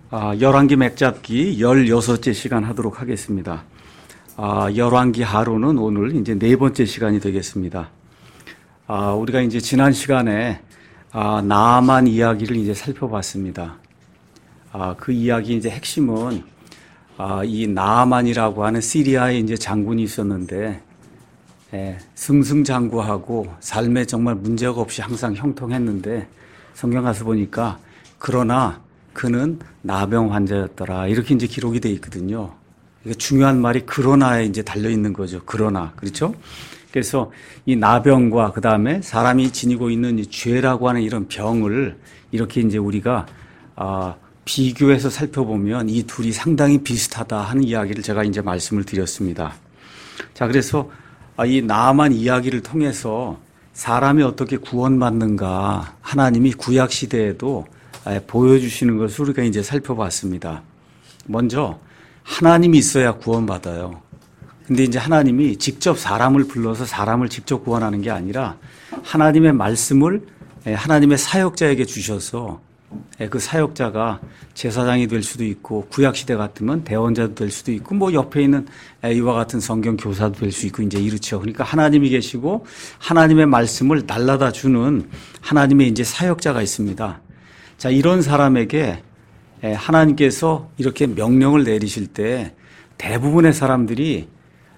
열왕기 맥잡기 16째 시간 하도록 하겠습니다. 열왕기 하루는 오늘 이제 4번째 시간이 되겠습니다. 우리가 이제 지난 시간에 나아만 이야기를 이제 살펴봤습니다. 그 이야기 이제 핵심은 이 나아만이라고 하는 시리아에 이제 장군이 있었는데 승승장구하고 삶에 정말 문제가 없이 항상 형통했는데 성경 가서 보니까 그러나 그는 나병 환자였더라 이렇게 이제 기록이 돼 있거든요. 중요한 말이 그러나에 이제 달려 있는 거죠. 그러나 그렇죠? 그래서 이 나병과 그 다음에 사람이 지니고 있는 이 죄라고 하는 이런 병을 이렇게 이제 우리가 비교해서 살펴보면 이 둘이 상당히 비슷하다 하는 이야기를 제가 이제 말씀을 드렸습니다. 자, 그래서 이 나아만 이야기를 통해서 사람이 어떻게 구원받는가 하나님이 구약 시대에도 보여주시는 것을 우리가 이제 살펴봤습니다. 먼저 하나님이 있어야 구원받아요. 근데 이제 하나님이 직접 사람을 불러서 사람을 직접 구원하는 게 아니라 하나님의 말씀을 하나님의 사역자에게 주셔서 그 사역자가 제사장이 될 수도 있고 구약시대 같으면 대원자도 될 수도 있고 뭐 옆에 있는 이와 같은 성경 교사도 될 수 있고 이제 이렇죠. 그러니까 하나님이 계시고 하나님의 말씀을 날라다 주는 하나님의 이제 사역자가 있습니다. 자, 이런 사람에게 하나님께서 이렇게 명령을 내리실 때 대부분의 사람들이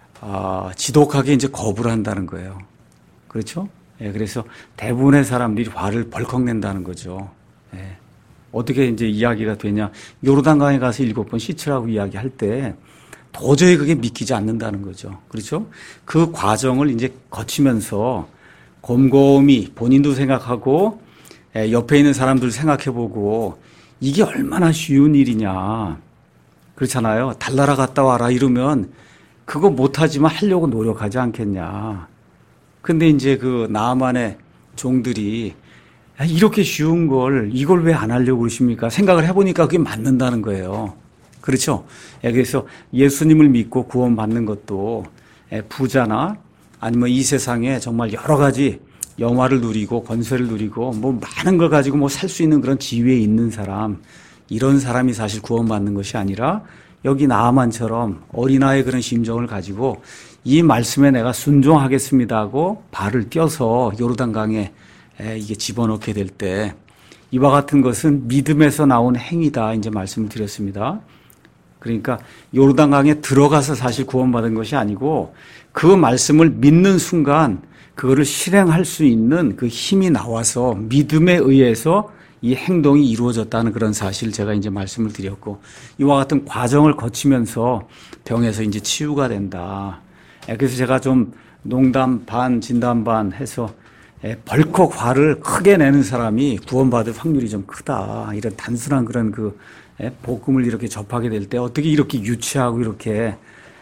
지독하게 이제 거부를 한다는 거예요. 그렇죠? 그래서 대부분의 사람들이 화를 벌컥 낸다는 거죠. 어떻게 이제 이야기가 되냐. 요르단강에 가서 7번 씻으라고 이야기할 때 도저히 그게 믿기지 않는다는 거죠. 그렇죠? 그 과정을 이제 거치면서 곰곰이 본인도 생각하고 옆에 있는 사람들 생각해보고 이게 얼마나 쉬운 일이냐. 그렇잖아요. 달나라 갔다 와라 이러면 그거 못하지만 하려고 노력하지 않겠냐. 근데 이제 그 나아만의 종들이 이렇게 쉬운 걸 이걸 왜 안 하려고 그러십니까? 생각을 해보니까 그게 맞는다는 거예요. 그렇죠? 그래서 예수님을 믿고 구원받는 것도 부자나 아니면 이 세상에 정말 여러 가지 영화를 누리고 권세를 누리고 뭐 많은 걸 가지고 뭐 살 수 있는 그런 지위에 있는 사람, 이런 사람이 사실 구원받는 것이 아니라 여기 나아만처럼 어린아이의 그런 심정을 가지고 이 말씀에 내가 순종하겠습니다 하고 발을 떼어서 요르단강에 이게 집어넣게 될 때 이와 같은 것은 믿음에서 나온 행위다 이제 말씀을 드렸습니다. 그러니까 요르단강에 들어가서 사실 구원받은 것이 아니고 그 말씀을 믿는 순간 그거를 실행할 수 있는 그 힘이 나와서 믿음에 의해서 이 행동이 이루어졌다는 그런 사실을 제가 이제 말씀을 드렸고 이와 같은 과정을 거치면서 병에서 이제 치유가 된다. 그래서 제가 좀 농담 반 진담 반 해서 벌컥 화를 크게 내는 사람이 구원받을 확률이 좀 크다. 이런 단순한 그런 그 복음을 이렇게 접하게 될 때 어떻게 이렇게 유치하고 이렇게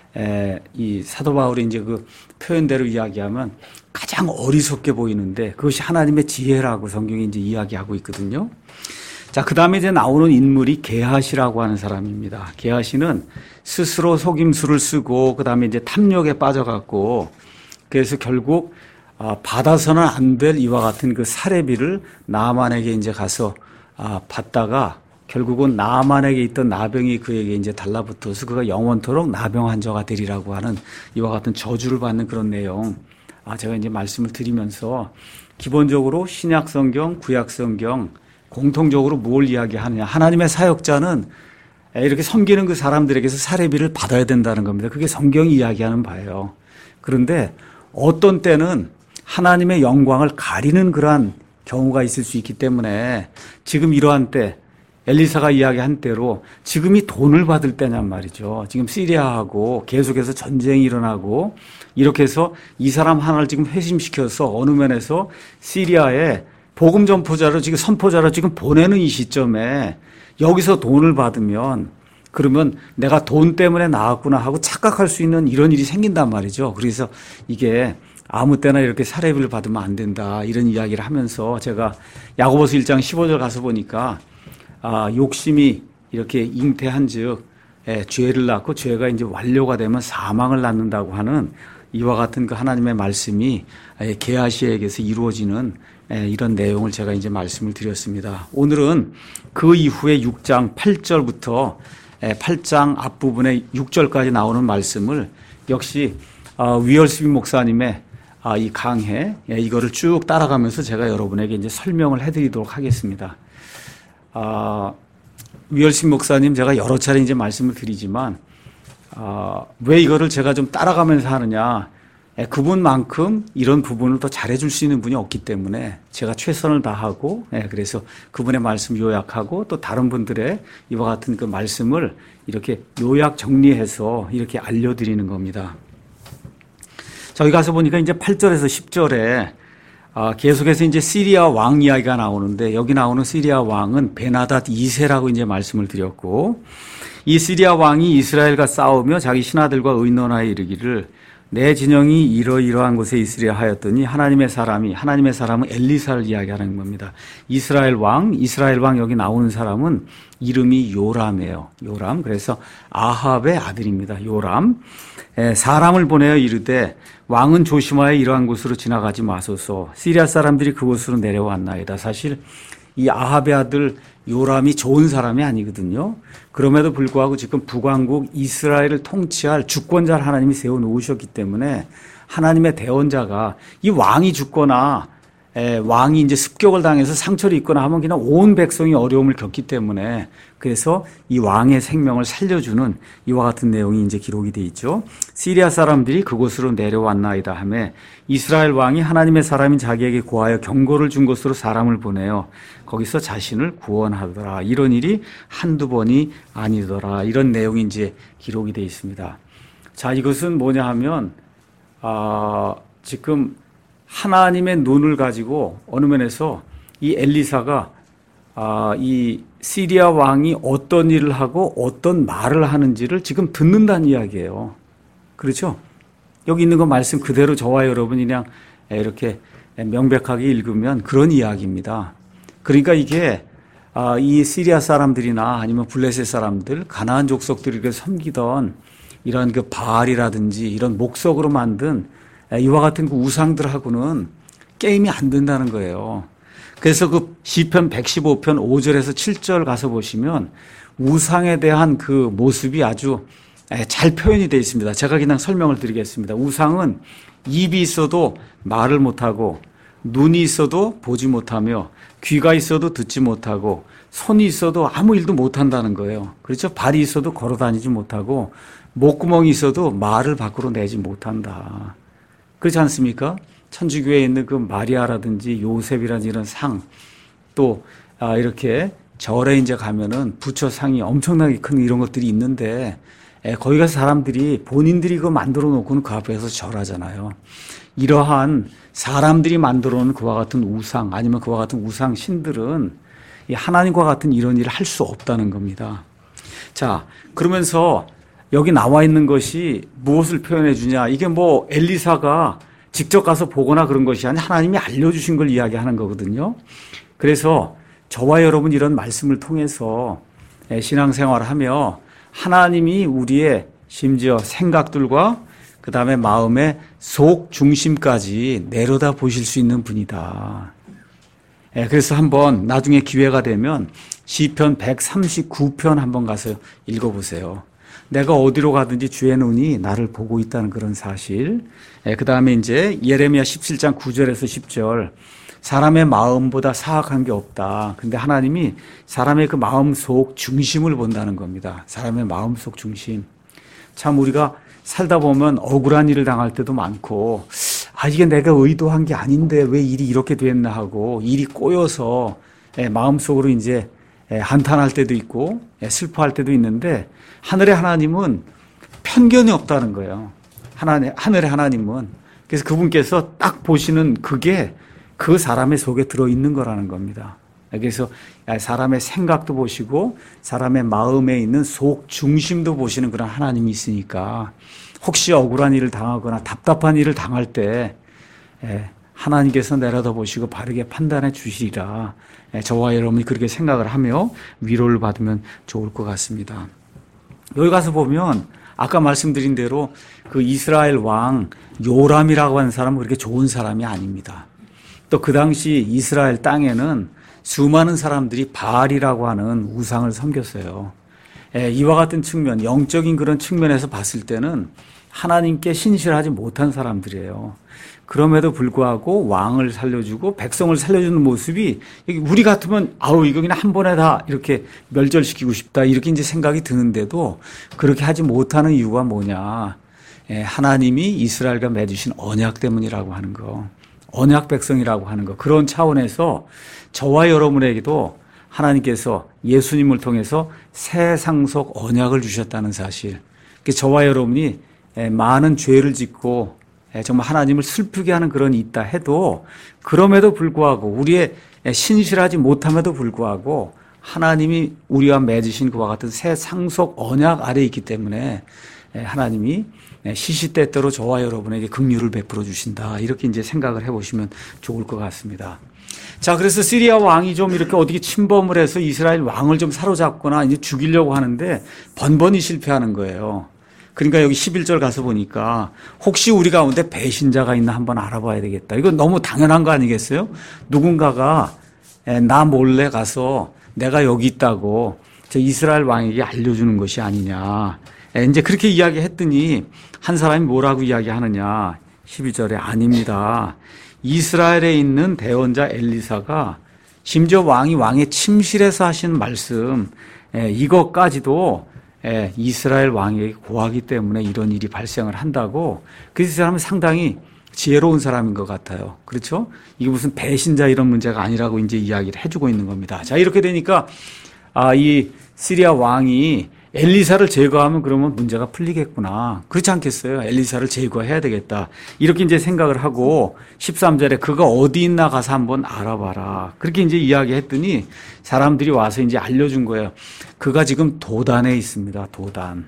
이 사도 바울이 이제 그 표현대로 이야기하면 가장 어리석게 보이는데 그것이 하나님의 지혜라고 성경이 이제 이야기하고 있거든요. 자, 그 다음에 이제 나오는 인물이 게하시라고 하는 사람입니다. 게하시는 스스로 속임수를 쓰고 그 다음에 이제 탐욕에 빠져갖고 그래서 결국 받아서는 안 될 이와 같은 그 사례비를 나아만에게 이제 가서 받다가 결국은 나아만에게 있던 나병이 그에게 이제 달라붙어서 그가 영원토록 나병 환자가 되리라고 하는 이와 같은 저주를 받는 그런 내용. 제가 이제 말씀을 드리면서 기본적으로 신약 성경, 구약 성경 공통적으로 뭘 이야기하느냐. 하나님의 사역자는 이렇게 섬기는 그 사람들에게서 사례비를 받아야 된다는 겁니다. 그게 성경이 이야기하는 바예요. 그런데 어떤 때는 하나님의 영광을 가리는 그러한 경우가 있을 수 있기 때문에 지금 이러한 때 엘리사가 이야기한 대로 지금이 돈을 받을 때냔 말이죠. 지금 시리아하고 계속해서 전쟁이 일어나고 이렇게 해서 이 사람 하나를 지금 회심시켜서 어느 면에서 시리아에 복음 전포자로 지금 선포자로 지금 보내는 이 시점에 여기서 돈을 받으면 그러면 내가 돈 때문에 나왔구나 하고 착각할 수 있는 이런 일이 생긴단 말이죠. 그래서 이게 아무 때나 이렇게 사례비를 받으면 안 된다 이런 이야기를 하면서 제가 야고보서 1장 15절 가서 보니까 욕심이 이렇게 잉태한 즉 죄를 낳고 죄가 이제 완료가 되면 사망을 낳는다고 하는 이와 같은 그 하나님의 말씀이 게하시아에게서 이루어지는 이런 내용을 제가 이제 말씀을 드렸습니다. 오늘은 그 이후에 6장 8절부터 8장 앞부분에 6절까지 나오는 말씀을 역시 위얼스비 목사님의 이 강해 이거를 쭉 따라가면서 제가 여러분에게 이제 설명을 해드리도록 하겠습니다. 위얼스비 목사님 제가 여러 차례 이제 말씀을 드리지만 왜 이거를 제가 좀 따라가면서 하느냐? 그분만큼 이런 부분을 더 잘해줄 수 있는 분이 없기 때문에 제가 최선을 다하고 그래서 그분의 말씀 요약하고 또 다른 분들의 이와 같은 그 말씀을 이렇게 요약 정리해서 이렇게 알려드리는 겁니다. 저희 가서 보니까 이제 8절에서 10절에 계속해서 이제 시리아 왕 이야기가 나오는데 여기 나오는 시리아 왕은 베나닷 2세라고 이제 말씀을 드렸고 이 시리아 왕이 이스라엘과 싸우며 자기 신하들과 의논하여 이르기를 내 진영이 이러이러한 곳에 있으려 하였더니 하나님의 사람은 엘리사를 이야기하는 겁니다. 이스라엘 왕 여기 나오는 사람은 이름이 요람이에요. 요람. 그래서 아합의 아들입니다. 요람. 사람을 보내어 이르되 왕은 조심하여 이러한 곳으로 지나가지 마소서. 시리아 사람들이 그곳으로 내려왔나이다. 사실 이 아합의 아들 요람이 좋은 사람이 아니거든요. 그럼에도 불구하고 지금 북왕국 이스라엘을 통치할 주권자를 하나님이 세워놓으셨기 때문에 하나님의 대언자가 이 왕이 죽거나 왕이 이제 습격을 당해서 상처를 입거나 하면 그냥 온 백성이 어려움을 겪기 때문에 그래서 이 왕의 생명을 살려주는 이와 같은 내용이 이제 기록이 되어 있죠. 시리아 사람들이 그곳으로 내려왔나이다 하며 이스라엘 왕이 하나님의 사람인 자기에게 고하여 경고를 준 곳으로 사람을 보내어 거기서 자신을 구원하더라. 이런 일이 한두 번이 아니더라. 이런 내용이 이제 기록이 되어 있습니다. 자, 이것은 뭐냐 하면 지금 하나님의 눈을 가지고 어느 면에서 이 엘리사가 이 시리아 왕이 어떤 일을 하고 어떤 말을 하는지를 지금 듣는다는 이야기예요. 그렇죠? 여기 있는 거 말씀 그대로 저와 여러분이 그냥 이렇게 명백하게 읽으면 그런 이야기입니다. 그러니까 이게 이 시리아 사람들이나 아니면 블레셋 사람들, 가나안 족속들이 섬기던 이런 그 바알이라든지 이런 목석으로 만든 이와 같은 그 우상들하고는 게임이 안 된다는 거예요. 그래서 그 시편 115편 5절에서 7절 가서 보시면 우상에 대한 그 모습이 아주 잘 표현이 되어 있습니다. 제가 그냥 설명을 드리겠습니다. 우상은 입이 있어도 말을 못하고 눈이 있어도 보지 못하며 귀가 있어도 듣지 못하고 손이 있어도 아무 일도 못한다는 거예요. 그렇죠? 발이 있어도 걸어다니지 못하고 목구멍이 있어도 말을 밖으로 내지 못한다. 그렇지 않습니까? 천주교에 있는 그 마리아라든지 요셉이라든지 이런 상, 또 이렇게 절에 이제 가면은 부처 상이 엄청나게 큰 이런 것들이 있는데 거기 가서 사람들이 본인들이 그거 만들어 놓고는 그 앞에서 절하잖아요. 이러한 사람들이 만들어 놓은 그와 같은 우상 아니면 그와 같은 우상 신들은 이 하나님과 같은 이런 일을 할 수 없다는 겁니다. 자, 그러면서 여기 나와 있는 것이 무엇을 표현해 주냐? 이게 뭐 엘리사가 직접 가서 보거나 그런 것이 아니라 하나님이 알려주신 걸 이야기하는 거거든요. 그래서 저와 여러분 이런 말씀을 통해서 신앙생활을 하며 하나님이 우리의 심지어 생각들과 그 다음에 마음의 속 중심까지 내려다 보실 수 있는 분이다. 그래서 한번 나중에 기회가 되면 시편 139편 한번 가서 읽어보세요. 내가 어디로 가든지 주의 눈이 나를 보고 있다는 그런 사실. 그 다음에 이제 예레미야 17장 9절에서 10절. 사람의 마음보다 사악한 게 없다. 근데 하나님이 사람의 그 마음 속 중심을 본다는 겁니다. 사람의 마음 속 중심. 참 우리가 살다 보면 억울한 일을 당할 때도 많고, 이게 내가 의도한 게 아닌데 왜 일이 이렇게 됐나 하고 일이 꼬여서 마음속으로 이제 한탄할 때도 있고 슬퍼할 때도 있는데 하늘의 하나님은 편견이 없다는 거예요. 하늘의 하나님은. 그래서 그분께서 딱 보시는 그게 그 사람의 속에 들어있는 거라는 겁니다. 그래서 사람의 생각도 보시고 사람의 마음에 있는 속 중심도 보시는 그런 하나님이 있으니까 혹시 억울한 일을 당하거나 답답한 일을 당할 때 하나님께서 내려다 보시고 바르게 판단해 주시리라. 저와 여러분이 그렇게 생각을 하며 위로를 받으면 좋을 것 같습니다. 여기 가서 보면 아까 말씀드린 대로 그 이스라엘 왕 요람이라고 하는 사람은 그렇게 좋은 사람이 아닙니다. 또 그 당시 이스라엘 땅에는 수많은 사람들이 바알이라고 하는 우상을 섬겼어요. 이와 같은 측면, 영적인 그런 측면에서 봤을 때는 하나님께 신실하지 못한 사람들이에요. 그럼에도 불구하고 왕을 살려주고 백성을 살려주는 모습이 우리 같으면 이거 그냥 한 번에 다 이렇게 멸절시키고 싶다 이렇게 이제 생각이 드는데도 그렇게 하지 못하는 이유가 뭐냐. 하나님이 이스라엘과 맺으신 언약 때문이라고 하는 거. 언약 백성이라고 하는 것. 그런 차원에서 저와 여러분에게도 하나님께서 예수님을 통해서 새 상속 언약을 주셨다는 사실. 저와 여러분이 많은 죄를 짓고 정말 하나님을 슬프게 하는 그런 일이 있다 해도 그럼에도 불구하고 우리의 신실하지 못함에도 불구하고 하나님이 우리와 맺으신 그와 같은 새 상속 언약 아래에 있기 때문에 하나님이 시시때때로 저와 여러분에게 긍휼을 베풀어 주신다. 이렇게 이제 생각을 해보시면 좋을 것 같습니다. 자, 그래서 시리아 왕이 좀 이렇게 어떻게 침범을 해서 이스라엘 왕을 좀 사로잡거나 이제 죽이려고 하는데 번번이 실패하는 거예요. 그러니까 여기 11절 가서 보니까 혹시 우리 가운데 배신자가 있나 한번 알아봐야 되겠다. 이거 너무 당연한 거 아니겠어요? 누군가가 나 몰래 가서 내가 여기 있다고 저 이스라엘 왕에게 알려주는 것이 아니냐. 이제 그렇게 이야기했더니 한 사람이 뭐라고 이야기하느냐. 12절에 아닙니다. 이스라엘에 있는 대언자 엘리사가 심지어 왕의 침실에서 하신 말씀 이것까지도 이스라엘 왕에게 고하기 때문에 이런 일이 발생을 한다고. 그래서 이 사람은 상당히 지혜로운 사람인 것 같아요. 그렇죠? 이게 무슨 배신자 이런 문제가 아니라고 이제 이야기를 해주고 있는 겁니다. 자, 이렇게 되니까 이 시리아 왕이 엘리사를 제거하면 그러면 문제가 풀리겠구나. 그렇지 않겠어요? 엘리사를 제거해야 되겠다. 이렇게 이제 생각을 하고 13절에 그가 어디 있나 가서 한번 알아봐라. 그렇게 이제 이야기했더니 사람들이 와서 이제 알려준 거예요. 그가 지금 도단에 있습니다. 도단.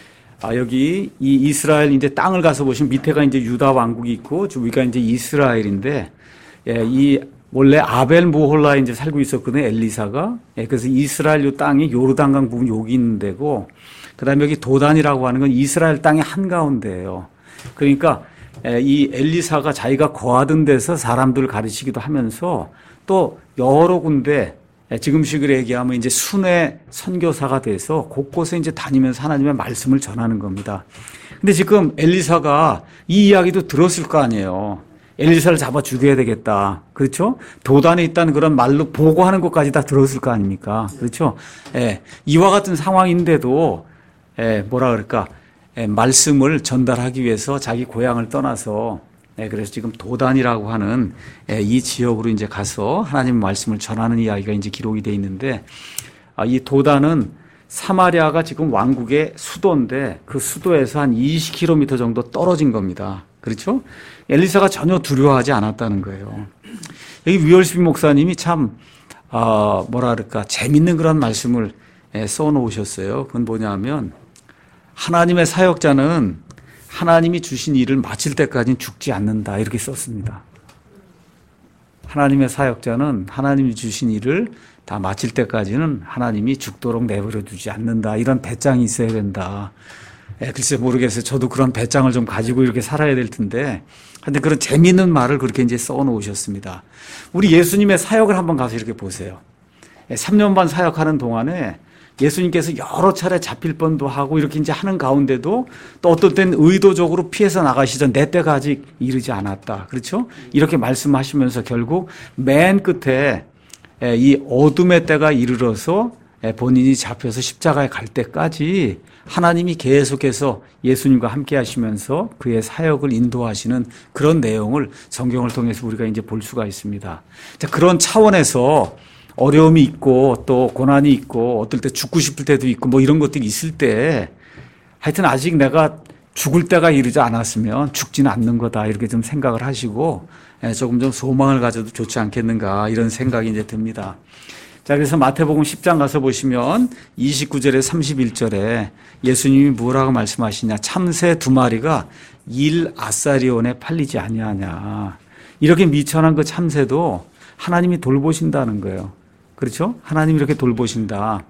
여기 이 이스라엘 이제 땅을 가서 보시면 밑에가 이제 유다 왕국이 있고 위가 이제 이스라엘인데 이 원래 아벨 모홀라에 이제 살고 있었거든요, 엘리사가. 그래서 이스라엘 요 땅이 요르단강 부분 여기 있는 데고, 그 다음에 여기 도단이라고 하는 건 이스라엘 땅의 한가운데예요. 그러니까 이 엘리사가 자기가 거하던 데서 사람들을 가르치기도 하면서 또 여러 군데 지금식으로 얘기하면 이제 순회 선교사가 돼서 곳곳에 이제 다니면서 하나님의 말씀을 전하는 겁니다. 근데 지금 엘리사가 이 이야기도 들었을 거 아니에요. 엘리사를 잡아 죽여야 되겠다. 그렇죠? 도단에 있다는 그런 말로 보고하는 것까지 다 들었을 거 아닙니까? 그렇죠? 이와 같은 상황인데도, 뭐라 그럴까? 말씀을 전달하기 위해서 자기 고향을 떠나서, 그래서 지금 도단이라고 하는 이 지역으로 이제 가서 하나님 말씀을 전하는 이야기가 이제 기록이 되어 있는데, 이 도단은 사마리아가 지금 왕국의 수도인데 그 수도에서 한 20km 정도 떨어진 겁니다. 그렇죠? 엘리사가 전혀 두려워하지 않았다는 거예요. 여기 위얼스비 목사님이 참 뭐라 그럴까 재밌는 그런 말씀을 써놓으셨어요. 그건 뭐냐면 하나님의 사역자는 하나님이 주신 일을 마칠 때까지는 죽지 않는다 이렇게 썼습니다. 하나님의 사역자는 하나님이 주신 일을 다 마칠 때까지는 하나님이 죽도록 내버려 두지 않는다. 이런 배짱이 있어야 된다. 글쎄 모르겠어요. 저도 그런 배짱을 좀 가지고 이렇게 살아야 될 텐데. 근데 그런 재미있는 말을 그렇게 이제 써 놓으셨습니다. 우리 예수님의 사역을 한번 가서 이렇게 보세요. 3년 반 사역하는 동안에 예수님께서 여러 차례 잡힐 뻔도 하고 이렇게 이제 하는 가운데도 또 어떤 때는 의도적으로 피해서 나가시던 내 때가 아직 이르지 않았다. 그렇죠? 이렇게 말씀하시면서 결국 맨 끝에 이 어둠의 때가 이르러서 본인이 잡혀서 십자가에 갈 때까지 하나님이 계속해서 예수님과 함께 하시면서 그의 사역을 인도하시는 그런 내용을 성경을 통해서 우리가 이제 볼 수가 있습니다. 자, 그런 차원에서 어려움이 있고 또 고난이 있고 어떨 때 죽고 싶을 때도 있고 뭐 이런 것들이 있을 때 하여튼 아직 내가 죽을 때가 이르지 않았으면 죽지는 않는 거다 이렇게 좀 생각을 하시고 조금 좀 소망을 가져도 좋지 않겠는가 이런 생각이 이제 듭니다. 자, 그래서 마태복음 10장 가서 보시면 29절에 31절에 예수님이 뭐라고 말씀하시냐. 참새 2마리가 1아사리온에 팔리지 아니하냐. 이렇게 미천한 그 참새도 하나님이 돌보신다는 거예요. 그렇죠? 하나님이 이렇게 돌보신다.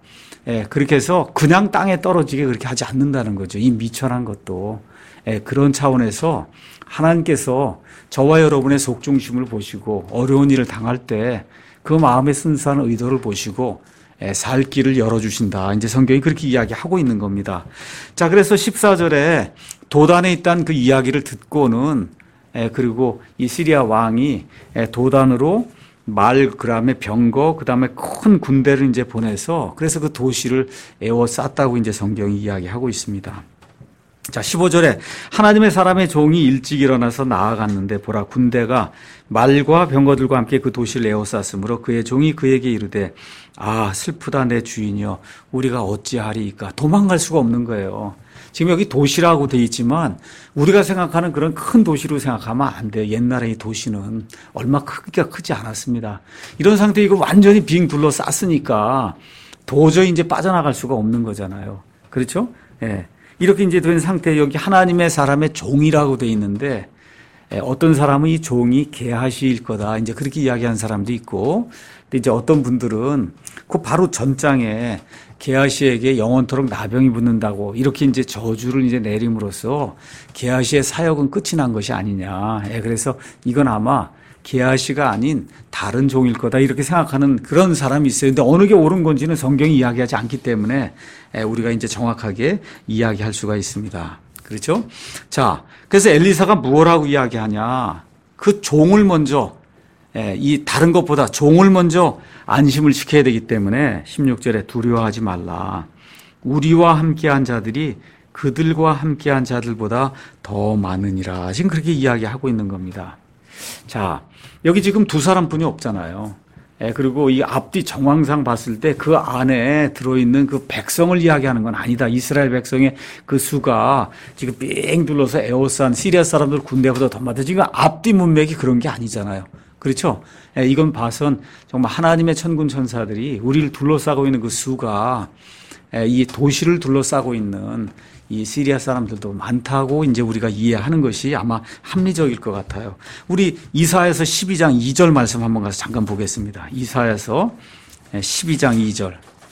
그렇게 해서 그냥 땅에 떨어지게 그렇게 하지 않는다는 거죠. 이 미천한 것도. 그런 차원에서 하나님께서 저와 여러분의 속중심을 보시고 어려운 일을 당할 때 그 마음의 순수한 의도를 보시고 살 길을 열어주신다. 이제 성경이 그렇게 이야기하고 있는 겁니다. 자, 그래서 14절에 도단에 있다는 그 이야기를 듣고는 그리고 이 시리아 왕이 도단으로 말, 그 다음에 병거, 그 다음에 큰 군대를 이제 보내서 그래서 그 도시를 에워쌌다고 이제 성경이 이야기하고 있습니다. 자, 15절에 하나님의 사람의 종이 일찍 일어나서 나아갔는데 보라 군대가 말과 병거들과 함께 그 도시를 에워쌌으므로 그의 종이 그에게 이르되 아 슬프다 내 주인이여 우리가 어찌하리이까. 도망갈 수가 없는 거예요. 지금 여기 도시라고 돼 있지만 우리가 생각하는 그런 큰 도시로 생각하면 안 돼요. 옛날에 이 도시는 얼마 크기가 크지 않았습니다. 이런 상태에 이거 완전히 빙 둘러쌌으니까 도저히 이제 빠져나갈 수가 없는 거잖아요. 그렇죠? 예. 이렇게 이제 된 상태에 여기 하나님의 사람의 종이라고 돼 있는데 어떤 사람은 이 종이 게하시일 거다. 이제 그렇게 이야기한 사람도 있고, 근데 이제 어떤 분들은 그 바로 전장에 게하시에게 영원토록 나병이 붙는다고 이렇게 이제 저주를 이제 내림으로써 게하시의 사역은 끝이 난 것이 아니냐. 그래서 이건 아마 게하시가 아닌 다른 종일 거다 이렇게 생각하는 그런 사람이 있어요. 근데 어느 게 옳은 건지는 성경이 이야기하지 않기 때문에 우리가 이제 정확하게 이야기할 수가 있습니다. 그렇죠? 자, 그래서 엘리사가 무엇하고 이야기하냐? 그 종을 먼저 이 다른 것보다 종을 먼저 안심을 시켜야 되기 때문에 16절에 두려워하지 말라. 우리와 함께한 자들이 그들과 함께한 자들보다 더 많으니라. 지금 그렇게 이야기하고 있는 겁니다. 자, 여기 지금 두 사람뿐이 없잖아요. 그리고 이 앞뒤 정황상 봤을 때 그 안에 들어있는 그 백성을 이야기하는 건 아니다. 이스라엘 백성의 그 수가 지금 삥 둘러서 에워싼 시리아 사람들 군대보다 더 많다. 지금 앞뒤 문맥이 그런 게 아니잖아요. 그렇죠? 이건 봐선 정말 하나님의 천군 천사들이 우리를 둘러싸고 있는 그 수가 이 도시를 둘러싸고 있는 이 시리아 사람들도 많다고 이제 우리가 이해하는 것이 아마 합리적일 것 같아요. 우리 이사야서 12장 2절 말씀 한번 가서 잠깐 보겠습니다. 이사야서 12장 2절.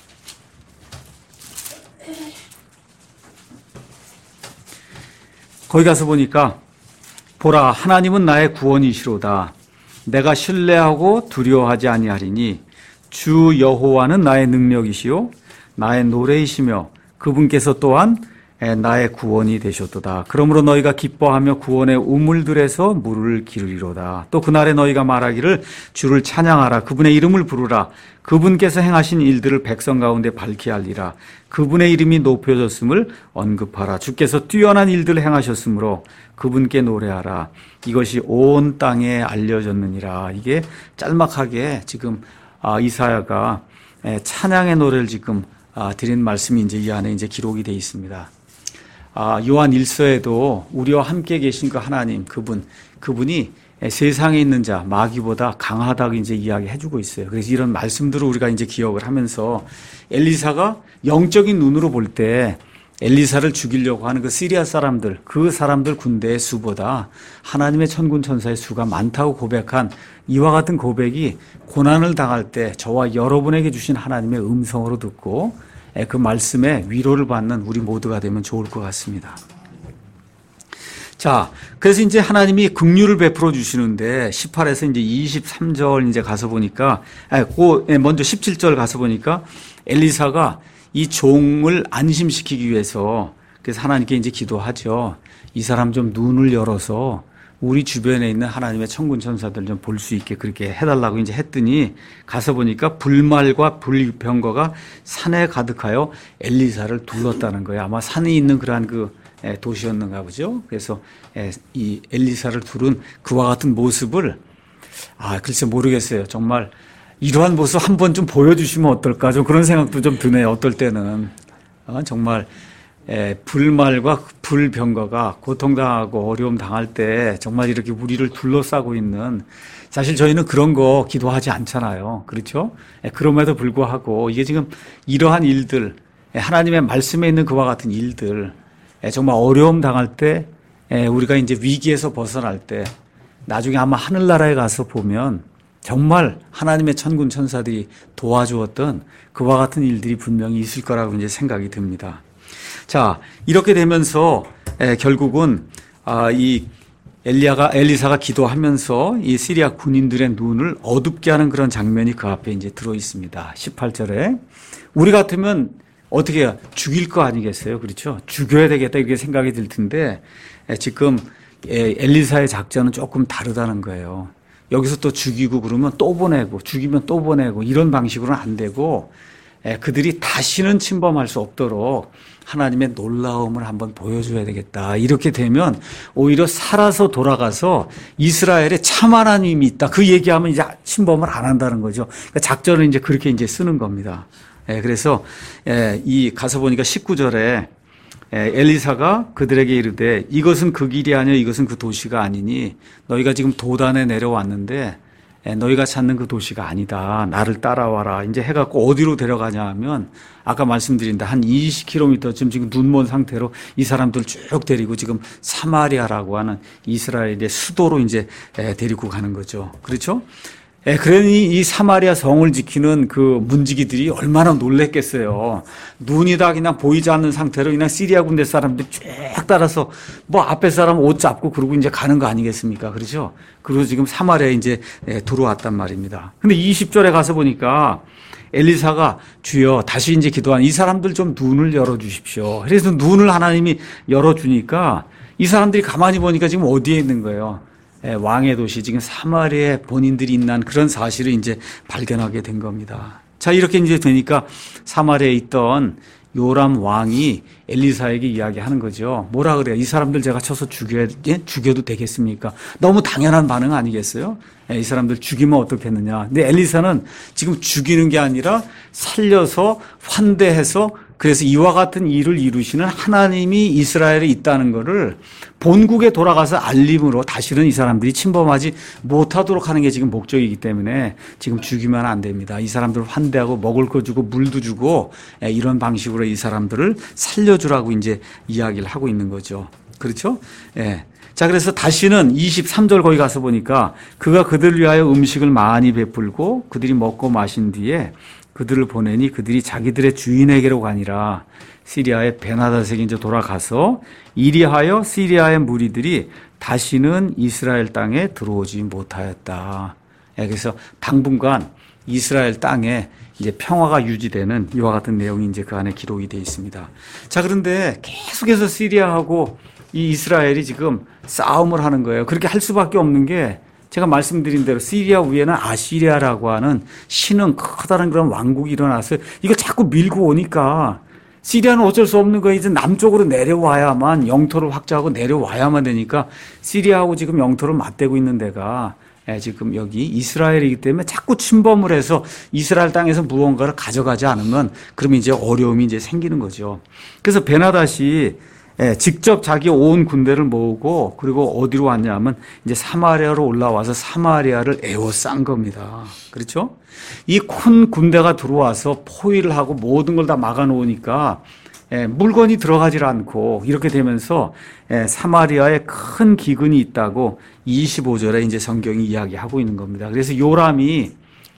거기 가서 보니까 보라 하나님은 나의 구원이시로다. 내가 신뢰하고 두려워하지 아니하리니 주 여호와는 나의 능력이시요 나의 노래이시며 그분께서 또한 나의 구원이 되셨도다. 그러므로 너희가 기뻐하며 구원의 우물들에서 물을 기르리로다. 또 그날에 너희가 말하기를 주를 찬양하라. 그분의 이름을 부르라. 그분께서 행하신 일들을 백성 가운데 밝히 알리라. 그분의 이름이 높여졌음을 언급하라. 주께서 뛰어난 일들을 행하셨으므로 그분께 노래하라. 이것이 온 땅에 알려졌느니라. 이게 짤막하게 지금 이사야가 찬양의 노래를 지금 드린 말씀이 이제 이 안에 이제 기록이 되어 있습니다. 요한 1서에도 우리와 함께 계신 그 하나님, 그분이 세상에 있는 자, 마귀보다 강하다고 이제 이야기해 주고 있어요. 그래서 이런 말씀들을 우리가 이제 기억을 하면서 엘리사가 영적인 눈으로 볼 때 엘리사를 죽이려고 하는 그 시리아 사람들, 그 사람들 군대의 수보다 하나님의 천군 천사의 수가 많다고 고백한 이와 같은 고백이 고난을 당할 때 저와 여러분에게 주신 하나님의 음성으로 듣고 그 말씀에 위로를 받는 우리 모두가 되면 좋을 것 같습니다. 자, 그래서 이제 하나님이 긍휼을 베풀어 주시는데 18에서 이제 23절 이제 가서 보니까 먼저 17절 가서 보니까 엘리사가 이 종을 안심시키기 위해서 그래서 하나님께 이제 기도하죠. 이 사람 좀 눈을 열어서 우리 주변에 있는 하나님의 천군 천사들 좀 볼 수 있게 그렇게 해달라고 이제 했더니 가서 보니까 불말과 불병거가 산에 가득하여 엘리사를 둘렀다는 거예요. 아마 산에 있는 그러한 그 도시였는가 보죠. 그래서 이 엘리사를 두른 그와 같은 모습을 글쎄 모르겠어요. 정말 이러한 모습 한번 좀 보여주시면 어떨까 좀 그런 생각도 좀 드네요. 어떨 때는 정말 불말과 불병거가 고통당하고 어려움 당할 때 정말 이렇게 우리를 둘러싸고 있는 사실 저희는 그런 거 기도하지 않잖아요. 그렇죠? 그럼에도 불구하고 이게 지금 이러한 일들 하나님의 말씀에 있는 그와 같은 일들 정말 어려움 당할 때 우리가 이제 위기에서 벗어날 때 나중에 아마 하늘나라에 가서 보면 정말 하나님의 천군 천사들이 도와주었던 그와 같은 일들이 분명히 있을 거라고 이제 생각이 듭니다. 자, 이렇게 되면서 결국은 이 엘리사가 기도하면서 이 시리아 군인들의 눈을 어둡게 하는 그런 장면이 그 앞에 이제 들어 있습니다. 18절에 우리 같으면 어떻게 해야 죽일 거 아니겠어요? 그렇죠? 죽여야 되겠다 이렇게 생각이 들 텐데 지금 엘리사의 작전은 조금 다르다는 거예요. 여기서 또 죽이고 그러면 또 보내고 죽이면 또 보내고 이런 방식으로는 안 되고 그들이 다시는 침범할 수 없도록 하나님의 놀라움을 한번 보여줘야 되겠다. 이렇게 되면 오히려 살아서 돌아가서 이스라엘에 참 하나님이 있다. 그 얘기하면 이제 침범을 안 한다는 거죠. 그러니까 작전을 이제 그렇게 이제 쓰는 겁니다. 그래서 이 가서 보니까 19절에 엘리사가 그들에게 이르되 이것은 그 길이 아니요 이것은 그 도시가 아니니 너희가 지금 도단에 내려왔는데 너희가 찾는 그 도시가 아니다. 나를 따라와라. 이제 해갖고 어디로 데려가냐 하면 아까 말씀드린 한 20km쯤 지금 눈먼 상태로 이 사람들 쭉 데리고 지금 사마리아라고 하는 이스라엘의 수도로 이제 데리고 가는 거죠. 그렇죠? 그러니 이 사마리아 성을 지키는 그 문지기들이 얼마나 놀랬겠어요. 눈이 다 그냥 보이지 않는 상태로 그냥 시리아 군대 사람들이 쭉 따라서 뭐 앞에 사람 옷 잡고 그러고 이제 가는 거 아니겠습니까? 그렇죠? 그리고 지금 사마리아에 이제 들어왔단 말입니다. 근데 20절에 가서 보니까 엘리사가 주여 다시 이제 기도한 이 사람들 좀 눈을 열어주십시오. 그래서 눈을 하나님이 열어주니까 이 사람들이 가만히 보니까 지금 어디에 있는 거예요? 왕의 도시 지금 사마리아에 본인들이 있는 그런 사실을 이제 발견하게 된 겁니다. 자, 이렇게 이제 되니까 사마리아에 있던 요람 왕이 엘리사에게 이야기하는 거죠. 뭐라 그래요? 이 사람들 제가 쳐서 죽여도 되겠습니까? 너무 당연한 반응 아니겠어요? 이 사람들 죽이면 어떻겠느냐. 근데 엘리사는 지금 죽이는 게 아니라 살려서 환대해서 그래서 이와 같은 일을 이루시는 하나님이 이스라엘에 있다는 것을 본국에 돌아가서 알림으로 다시는 이 사람들이 침범하지 못하도록 하는 게 지금 목적이기 때문에 지금 죽이면 안 됩니다. 이 사람들을 환대하고 먹을 거 주고 물도 주고 이런 방식으로 이 사람들을 살려주라고 이제 이야기를 하고 있는 거죠. 그렇죠? 자, 그래서 다시는 23절 거기 가서 보니까 그가 그들을 위하여 음식을 많이 베풀고 그들이 먹고 마신 뒤에 그들을 보내니 그들이 자기들의 주인에게로 가니라. 시리아의 베나닷에게 이제 돌아가서 이리하여 시리아의 무리들이 다시는 이스라엘 땅에 들어오지 못하였다. 그래서 당분간 이스라엘 땅에 이제 평화가 유지되는 이와 같은 내용이 이제 그 안에 기록이 되어 있습니다. 자, 그런데 계속해서 시리아하고 이 이스라엘이 지금 싸움을 하는 거예요. 그렇게 할 수밖에 없는 게 제가 말씀드린 대로 시리아 위에는 아시리아라고 하는 신은 커다란 그런 왕국이 일어났어요. 이걸 자꾸 밀고 오니까 시리아는 어쩔 수 없는 거예요. 이제 남쪽으로 내려와야만 영토를 확장하고 내려와야만 되니까 시리아하고 지금 영토를 맞대고 있는 데가 지금 여기 이스라엘이기 때문에 자꾸 침범을 해서 이스라엘 땅에서 무언가를 가져가지 않으면 그러면 이제 어려움이 이제 생기는 거죠. 그래서 베나닷이 직접 자기 온 군대를 모으고 그리고 어디로 왔냐면 이제 사마리아로 올라와서 사마리아를 에워싼 겁니다. 그렇죠? 이 큰 군대가 들어와서 포위를 하고 모든 걸 다 막아놓으니까 물건이 들어가질 않고 이렇게 되면서 사마리아에 큰 기근이 있다고 25절에 이제 성경이 이야기하고 있는 겁니다. 그래서 요람이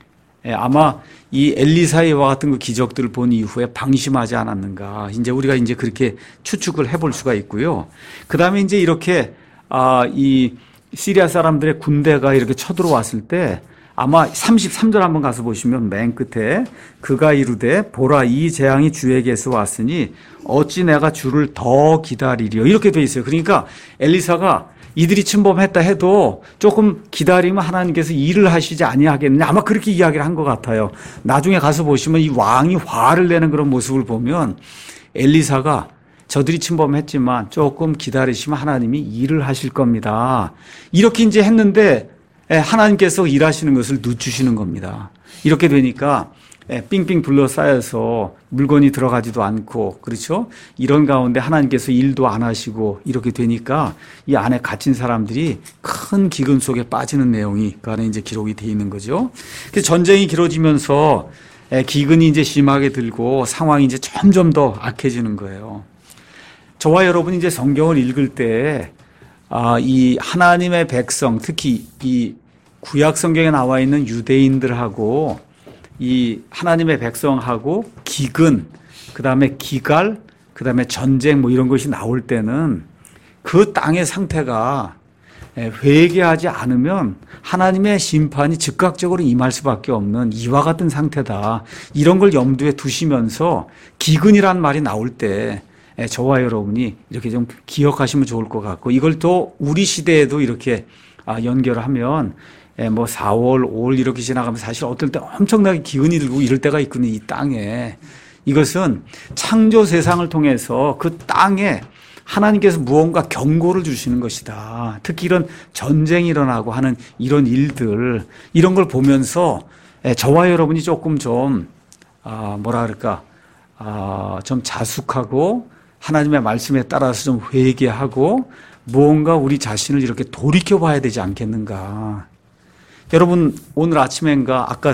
아마 이 엘리사와 같은 그 기적들을 본 이후에 방심하지 않았는가. 이제 우리가 이제 그렇게 추측을 해볼 수가 있고요. 그 다음에 이제 이렇게, 이 시리아 사람들의 군대가 이렇게 쳐들어왔을 때 아마 33절 한번 가서 보시면 맨 끝에 그가 이르되 보라 이 재앙이 주에게서 왔으니 어찌 내가 주를 더 기다리리요. 이렇게 돼 있어요. 그러니까 엘리사가 이들이 침범했다 해도 조금 기다리면 하나님께서 일을 하시지 아니하겠느냐. 아마 그렇게 이야기를 한 것 같아요. 나중에 가서 보시면 이 왕이 화를 내는 그런 모습을 보면 엘리사가 저들이 침범했지만 조금 기다리시면 하나님이 일을 하실 겁니다. 이렇게 이제 했는데 하나님께서 일하시는 것을 늦추시는 겁니다. 이렇게 되니까 삥삥 둘러싸여서 물건이 들어가지도 않고 그렇죠? 이런 가운데 하나님께서 일도 안 하시고 이렇게 되니까 이 안에 갇힌 사람들이 큰 기근 속에 빠지는 내용이 그 안에 이제 기록이 되어 있는 거죠. 그래서 전쟁이 길어지면서 기근이 이제 심하게 들고 상황이 이제 점점 더 악해지는 거예요. 저와 여러분이 이제 성경을 읽을 때 이 하나님의 백성 특히 이 구약 성경에 나와 있는 유대인들하고 이 하나님의 백성하고 기근, 그 다음에 기갈, 그 다음에 전쟁 뭐 이런 것이 나올 때는 그 땅의 상태가 회개하지 않으면 하나님의 심판이 즉각적으로 임할 수밖에 없는 이와 같은 상태다. 이런 걸 염두에 두시면서 기근이란 말이 나올 때 저와 여러분이 이렇게 좀 기억하시면 좋을 것 같고, 이걸 또 우리 시대에도 이렇게 연결하면 뭐 4월, 5월 이렇게 지나가면 사실 어떨 때 엄청나게 기운이 들고 이럴 때가 있거든요, 이 땅에. 이것은 창조 세상을 통해서 그 땅에 하나님께서 무언가 경고를 주시는 것이다. 특히 이런 전쟁이 일어나고 하는 이런 일들, 이런 걸 보면서 저와 여러분이 조금 좀, 좀 자숙하고 하나님의 말씀에 따라서 좀 회개하고 무언가 우리 자신을 이렇게 돌이켜 봐야 되지 않겠는가. 여러분, 오늘 아침엔가 아까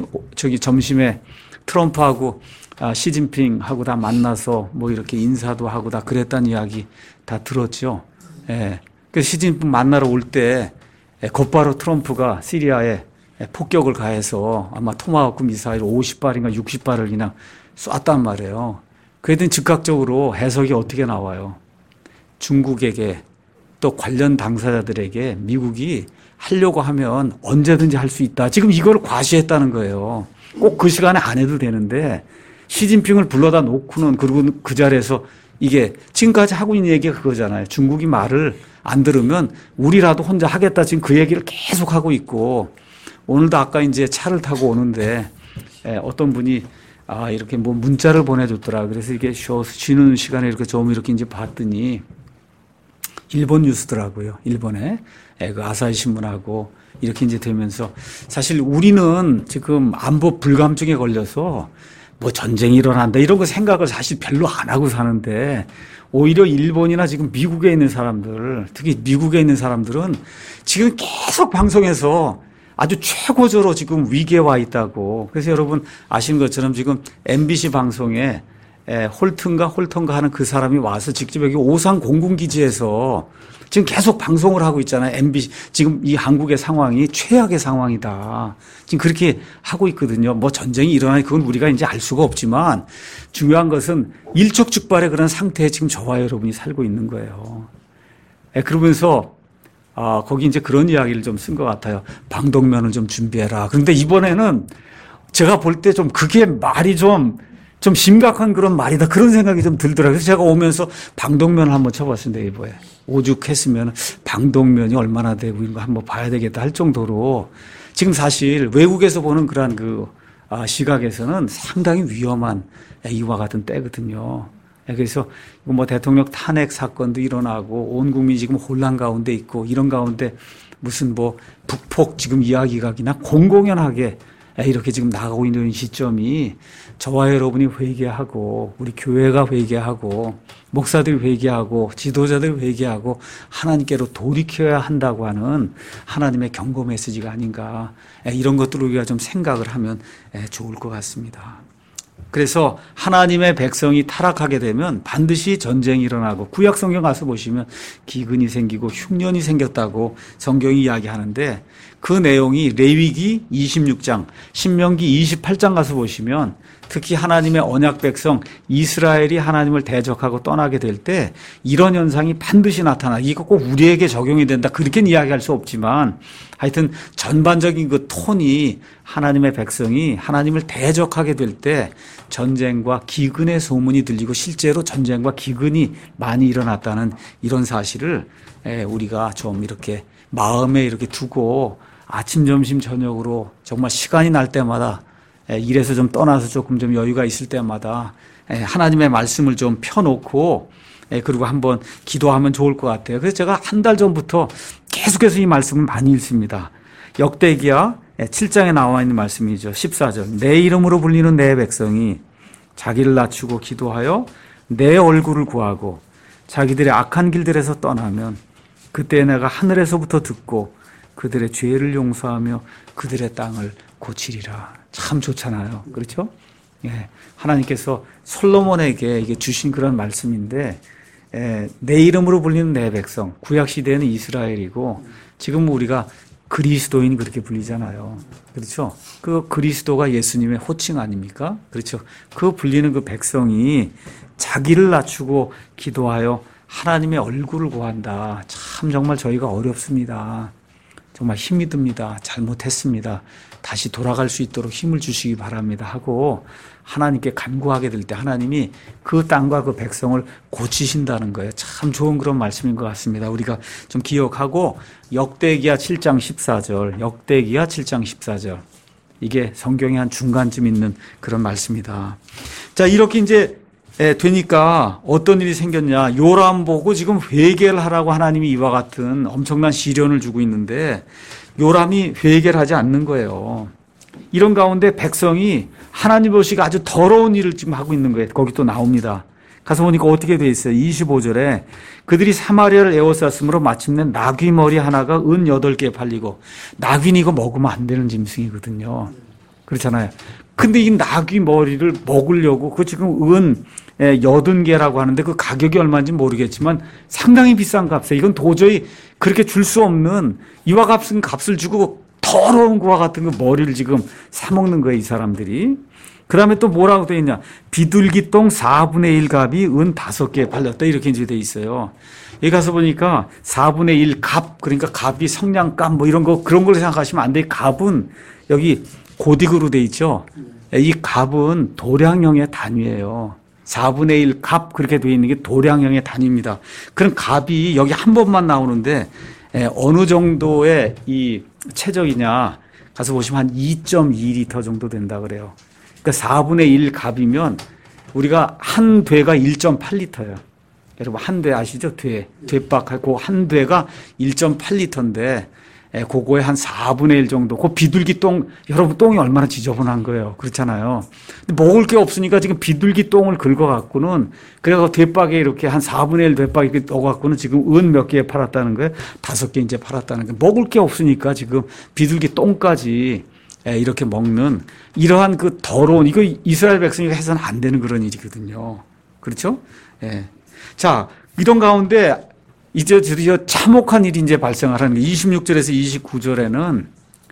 점심에 트럼프하고 시진핑하고 다 만나서 뭐 이렇게 인사도 하고 다 그랬다는 이야기 다 들었죠. 예. 그 시진핑 만나러 올 때 곧바로 트럼프가 시리아에 폭격을 가해서 아마 토마호크 미사일 50발인가 60발을 그냥 쐈단 말이에요. 그랬더니 즉각적으로 해석이 어떻게 나와요? 중국에게 또 관련 당사자들에게 미국이 하려고 하면 언제든지 할 수 있다. 지금 이걸 과시했다는 거예요. 꼭 그 시간에 안 해도 되는데 시진핑을 불러다 놓고는, 그리고 그 자리에서 이게 지금까지 하고 있는 얘기가 그거잖아요. 중국이 말을 안 들으면 우리라도 혼자 하겠다. 지금 그 얘기를 계속 하고 있고, 오늘도 아까 이제 차를 타고 오는데 어떤 분이 이렇게 뭐 문자를 보내줬더라. 그래서 이게 쉬는 시간에 이렇게 좀 이렇게 이제 봤더니 일본 뉴스더라고요. 일본에 그 아사히 신문하고 이렇게 이제 되면서, 사실 우리는 지금 안보 불감증에 걸려서 뭐 전쟁이 일어난다 이런 거 생각을 사실 별로 안 하고 사는데, 오히려 일본이나 지금 미국에 있는 사람들, 특히 미국에 있는 사람들은 지금 계속 방송에서 아주 최고조로 지금 위기에 와 있다고. 그래서 여러분 아시는 것처럼 지금 MBC 방송에 홀튼가 하는 그 사람이 와서 직접 여기 오산 공군기지에서 지금 계속 방송을 하고 있잖아요. MBC. 지금 이 한국의 상황이 최악의 상황이다. 지금 그렇게 하고 있거든요. 뭐 전쟁이 일어나니 그건 우리가 이제 알 수가 없지만, 중요한 것은 일촉즉발의 그런 상태에 지금 저와 여러분이 살고 있는 거예요. 그러면서 거기 이제 그런 이야기를 좀 쓴 것 같아요. 방독면을 좀 준비해라. 그런데 이번에는 제가 볼 때 좀 그게 말이 좀 심각한 그런 말이다. 그런 생각이 좀 들더라고요. 그래서 제가 오면서 방독면을 한번 쳐봤습니다, 이번에. 오죽했으면 방독면이 얼마나 되고 이런 거 한번 봐야 되겠다 할 정도로, 지금 사실 외국에서 보는 그러한 시각에서는 상당히 위험한 이와 같은 때거든요. 그래서 뭐 대통령 탄핵 사건도 일어나고 온 국민이 지금 혼란 가운데 있고, 이런 가운데 무슨 뭐 북폭 지금 이야기가 그냥 공공연하게 이렇게 지금 나가고 있는 시점이, 저와 여러분이 회개하고 우리 교회가 회개하고 목사들이 회개하고 지도자들이 회개하고 하나님께로 돌이켜야 한다고 하는 하나님의 경고 메시지가 아닌가, 이런 것들을 우리가 좀 생각을 하면 좋을 것 같습니다. 그래서 하나님의 백성이 타락하게 되면 반드시 전쟁이 일어나고, 구약 성경 가서 보시면 기근이 생기고 흉년이 생겼다고 성경이 이야기하는데, 그 내용이 레위기 26장, 신명기 28장 가서 보시면 특히 하나님의 언약 백성 이스라엘이 하나님을 대적하고 떠나게 될 때 이런 현상이 반드시 나타나. 이거 꼭 우리에게 적용이 된다, 그렇게는 이야기할 수 없지만, 하여튼 전반적인 그 톤이 하나님의 백성이 하나님을 대적하게 될 때 전쟁과 기근의 소문이 들리고 실제로 전쟁과 기근이 많이 일어났다는 이런 사실을 우리가 좀 이렇게 마음에 이렇게 두고, 아침, 점심, 저녁으로 정말 시간이 날 때마다, 일에서 좀 떠나서 조금 좀 여유가 있을 때마다 하나님의 말씀을 좀 펴놓고, 그리고 한번 기도하면 좋을 것 같아요. 그래서 제가 한 달 전부터 계속해서 이 말씀을 많이 읽습니다. 역대기야 7장에 나와 있는 말씀이죠. 14절. 내 이름으로 불리는 내 백성이 자기를 낮추고 기도하여 내 얼굴을 구하고 자기들의 악한 길들에서 떠나면 그때 내가 하늘에서부터 듣고 그들의 죄를 용서하며 그들의 땅을 고치리라. 참 좋잖아요. 그렇죠? 예. 하나님께서 솔로몬에게 이게 주신 그런 말씀인데, 내 이름으로 불리는 내 백성, 구약 시대에는 이스라엘이고, 지금 우리가 그리스도인 그렇게 불리잖아요. 그렇죠? 그 그리스도가 예수님의 호칭 아닙니까? 그렇죠? 그 불리는 그 백성이 자기를 낮추고 기도하여 하나님의 얼굴을 구한다. 참 정말 저희가 어렵습니다. 정말 힘이 듭니다. 잘못했습니다. 다시 돌아갈 수 있도록 힘을 주시기 바랍니다 하고 하나님께 간구하게 될 때 하나님이 그 땅과 그 백성을 고치신다는 거예요. 참 좋은 그런 말씀인 것 같습니다. 우리가 좀 기억하고 역대기야 7장 14절, 역대기야 7장 14절. 이게 성경의 한 중간쯤 있는 그런 말씀이다. 자, 이렇게 이제 되니까 어떤 일이 생겼냐. 요람 보고 지금 회개를 하라고 하나님이 이와 같은 엄청난 시련을 주고 있는데 요람이 회개를 하지 않는 거예요. 이런 가운데 백성이 하나님 보시기에 아주 더러운 일을 지금 하고 있는 거예요. 거기 또 나옵니다. 가서 보니까 어떻게 돼 있어요. 25절에 그들이 사마리아를 에워쌌으므로 마침내 나귀 머리 하나가 은 8개 팔리고 나귀는 이거 먹으면 안 되는 짐승이거든요. 그렇잖아요. 근데 이 나귀 머리를 먹으려고 그 지금 은 80개라고 하는데 그 가격이 얼마인지 모르겠지만 상당히 비싼 값이에요. 이건 도저히 그렇게 줄 수 없는 이와 같은 값을 주고 더러운 것과 같은 그 머리를 지금 사먹는 거예요, 이 사람들이. 그 다음에 또 뭐라고 되어 있냐. 비둘기똥 4분의 1 값이 은 5개 팔렸다. 이렇게 이제 되어 있어요. 여기 가서 보니까 4분의 1 값, 그러니까 값이 성냥값 뭐 이런 거, 그런 걸 생각하시면 안 돼. 값은 여기 고딕으로 되어 있죠. 이 값은 도량형의 단위예요. 4분의 1 값 그렇게 되어 있는 게 도량형의 단위입니다. 그런 값이 여기 한 번만 나오는데 어느 정도의 이 체적이냐 가서 보시면 한 2.2리터 정도 된다 그래요. 그러니까 4분의 1 값이면 우리가 한 되가 1.8리터예요. 여러분 한 되 아시죠? 되박하고 한 되가 1.8리터인데 그거에 한 4분의 1 정도. 그 비둘기 똥, 여러분 똥이 얼마나 지저분한 거예요. 그렇잖아요. 근데 먹을 게 없으니까 지금 비둘기 똥을 긁어갖고는, 그래서 대박에 이렇게 한 4분의 1 대박 이렇게 넣어갖고는 지금 은 몇 개에 팔았다는 거예요. 5개 이제 팔았다는 거예요. 먹을 게 없으니까 지금 비둘기 똥까지 이렇게 먹는 이러한 그 더러운, 이거 이스라엘 백성이 해서는 안 되는 그런 일이거든요. 그렇죠? 예. 자, 이런 가운데 이제 드디어 참혹한 일이 이제 발생하는 게 26절에서 29절에는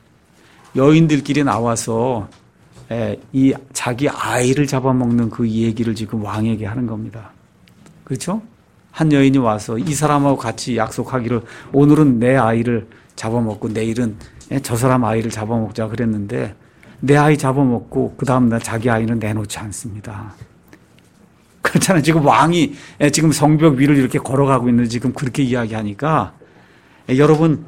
여인들끼리 나와서 이 자기 아이를 잡아먹는 그 얘기를 지금 왕에게 하는 겁니다. 그렇죠? 한 여인이 와서 이 사람하고 같이 약속하기를 오늘은 내 아이를 잡아먹고 내일은 저 사람 아이를 잡아먹자 그랬는데 내 아이 잡아먹고 그 다음날 자기 아이는 내놓지 않습니다. 그렇잖아요. 지금 왕이 지금 성벽 위를 이렇게 걸어가고 있는데 지금 그렇게 이야기하니까 여러분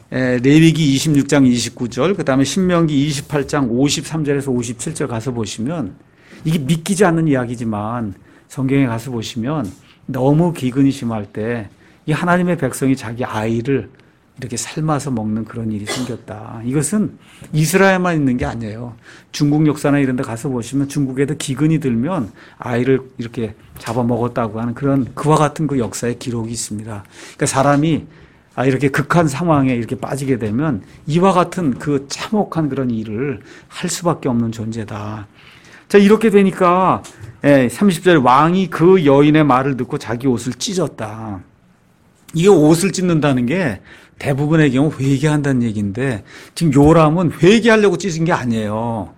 레위기 26장 29절 그다음에 신명기 28장 53절에서 57절 가서 보시면 이게 믿기지 않는 이야기지만 성경에 가서 보시면 너무 기근이 심할 때 이 하나님의 백성이 자기 아이를 이렇게 삶아서 먹는 그런 일이 생겼다. 이것은 이스라엘만 있는 게 아니에요. 중국 역사나 이런 데 가서 보시면 중국에도 기근이 들면 아이를 이렇게 잡아먹었다고 하는 그런 그와 같은 그 역사의 기록이 있습니다. 그러니까 사람이 이렇게 극한 상황에 이렇게 빠지게 되면 이와 같은 그 참혹한 그런 일을 할 수밖에 없는 존재다. 자, 이렇게 되니까 30절 왕이 그 여인의 말을 듣고 자기 옷을 찢었다. 이게 옷을 찢는다는 게 대부분의 경우 회개한다는 얘기인데 지금 요람은 회개하려고 찢은 게 아니에요.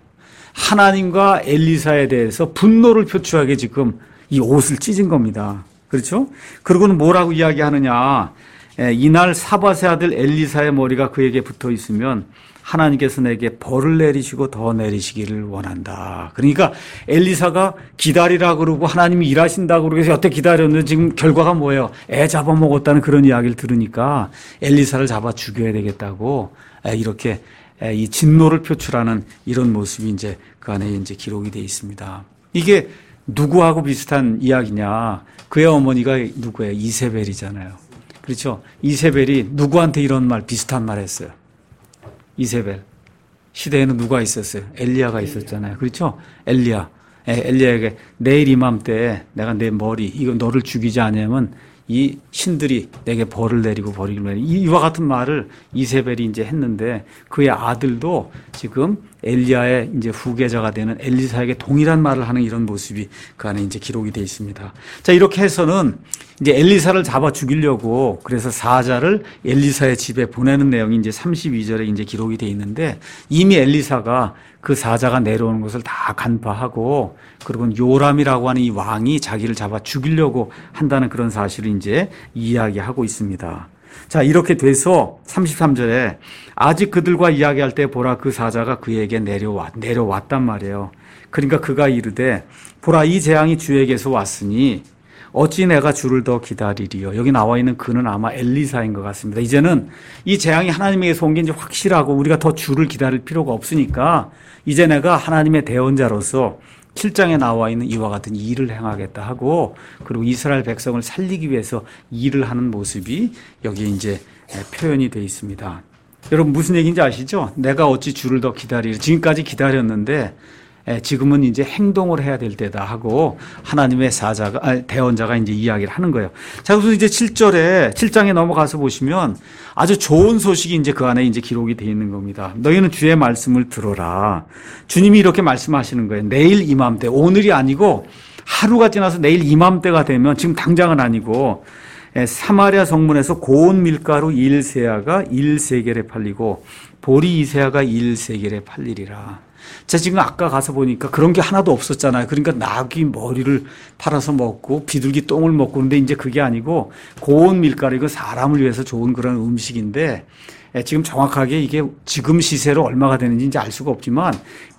하나님과 엘리사에 대해서 분노를 표출하게 지금 이 옷을 찢은 겁니다. 그렇죠? 그리고는 뭐라고 이야기하느냐. 이날 사밧의 아들 엘리사의 머리가 그에게 붙어 있으면 하나님께서 내게 벌을 내리시고 더 내리시기를 원한다. 그러니까 엘리사가 기다리라 그러고 하나님이 일하신다고 그러고 해서 여태 기다렸는데 지금 결과가 뭐예요? 애 잡아먹었다는 그런 이야기를 들으니까 엘리사를 잡아 죽여야 되겠다고 이렇게 이 진노를 표출하는 이런 모습이 이제 그 안에 이제 기록이 되어 있습니다. 이게 누구하고 비슷한 이야기냐? 그의 어머니가 누구예요? 이세벨이잖아요. 그렇죠? 이세벨이 누구한테 이런 말, 비슷한 말 했어요? 이세벨. 시대에는 누가 있었어요? 엘리야가 있었잖아요. 그렇죠? 엘리야에게 내일 이맘때 내가 내 머리, 이거 너를 죽이지 않으면 이 신들이 내게 벌을 내리고 버리기를. 이와 같은 말을 이세벨이 이제 했는데 그의 아들도 지금 엘리야의 이제 후계자가 되는 엘리사에게 동일한 말을 하는 이런 모습이 그 안에 이제 기록이 되어 있습니다. 자, 이렇게 해서는 이제 엘리사를 잡아 죽이려고 그래서 사자를 엘리사의 집에 보내는 내용이 이제 32절에 이제 기록이 되어 있는데 이미 엘리사가 그 사자가 내려오는 것을 다 간파하고 그리고 요람이라고 하는 이 왕이 자기를 잡아 죽이려고 한다는 그런 사실을 이제 이야기하고 있습니다. 자, 이렇게 돼서 33절에 아직 그들과 이야기할 때 보라 그 사자가 그에게 내려왔단 말이에요. 그러니까 그가 이르되 보라 이 재앙이 주에게서 왔으니 어찌 내가 주를 더 기다리리요. 여기 나와 있는 그는 아마 엘리사인 것 같습니다. 이제는 이 재앙이 하나님에게서 온 게 이제 확실하고 우리가 더 주를 기다릴 필요가 없으니까 이제 내가 하나님의 대언자로서 7장에 나와 있는 이와 같은 일을 행하겠다 하고 그리고 이스라엘 백성을 살리기 위해서 일을 하는 모습이 여기에 이제 표현이 되어 있습니다. 여러분 무슨 얘기인지 아시죠? 내가 어찌 주를 더 기다리리. 지금까지 기다렸는데 지금은 이제 행동을 해야 될 때다 하고 하나님의 대언자가 이제 이야기를 하는 거예요. 자, 그래서 이제 7장에 넘어가서 보시면 아주 좋은 소식이 이제 그 안에 이제 기록이 되어 있는 겁니다. 너희는 주의 말씀을 들어라. 주님이 이렇게 말씀하시는 거예요. 내일 이맘때, 오늘이 아니고 하루가 지나서 내일 이맘때가 되면 지금 당장은 아니고 사마리아 성문에서 고운 밀가루 1세아가 1세겔에 팔리고 보리 2세아가 1세겔에 팔리리라. 자, 지금 아까 가서 보니까 그런 게 하나도 없었잖아요. 그러니까 나귀 머리를 팔아서 먹고 비둘기 똥을 먹고 그런데 이제 그게 아니고 고운 밀가루, 이거 사람을 위해서 좋은 그런 음식인데 지금 정확하게 이게 지금 시세로 얼마가 되는지 이제 알 수가 없지만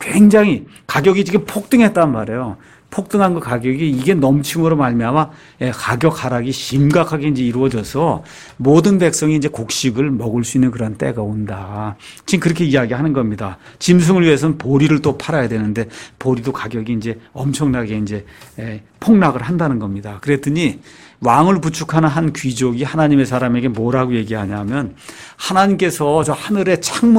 굉장히 가격이 지금 폭등했단 말이에요. 폭등한 그 가격이 이게 넘침으로 말미암아 가격 하락이 심각하게 이제 이루어져서 모든 백성이 이제 곡식을 먹을 수 있는 그런 때가 온다. 지금 그렇게 이야기하는 겁니다. 짐승을 위해서는 보리를 또 팔아야 되는데 보리도 가격이 이제 엄청나게 이제 폭락을 한다는 겁니다. 그랬더니 왕을 부축하는 한 귀족이 하나님의 사람에게 뭐라고 얘기하냐면 하나님께서 저 하늘의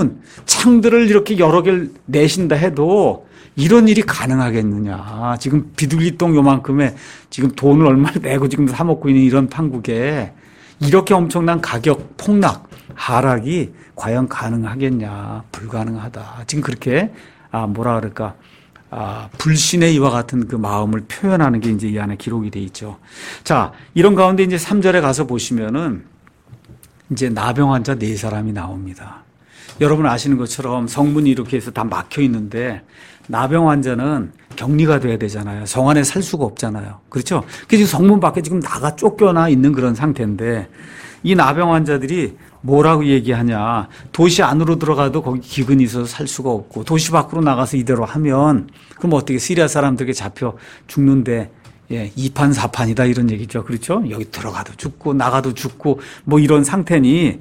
창들을 이렇게 여러 개를 내신다 해도 이런 일이 가능하겠느냐. 지금 비둘기똥 요만큼에 지금 돈을 얼마를 내고 지금 사먹고 있는 이런 판국에 이렇게 엄청난 가격 폭락, 하락이 과연 가능하겠냐. 불가능하다. 지금 그렇게, 불신의 이와 같은 그 마음을 표현하는 게 이제 이 안에 기록이 돼 있죠. 자, 이런 가운데 이제 3절에 가서 보시면은 이제 나병 환자 4사람이 나옵니다. 여러분 아시는 것처럼 성문이 이렇게 해서 다 막혀 있는데 나병 환자는 격리가 돼야 되잖아요. 성 안에 살 수가 없잖아요. 그렇죠? 그래서 지금 성문 밖에 지금 나가 쫓겨나 있는 그런 상태인데 이 나병 환자들이 뭐라고 얘기하냐. 도시 안으로 들어가도 거기 기근이 있어서 살 수가 없고 도시 밖으로 나가서 이대로 하면 그럼 어떻게 시리아 사람들에게 잡혀 죽는데 2판 4판이다 이런 얘기죠. 그렇죠? 여기 들어가도 죽고 나가도 죽고 뭐 이런 상태니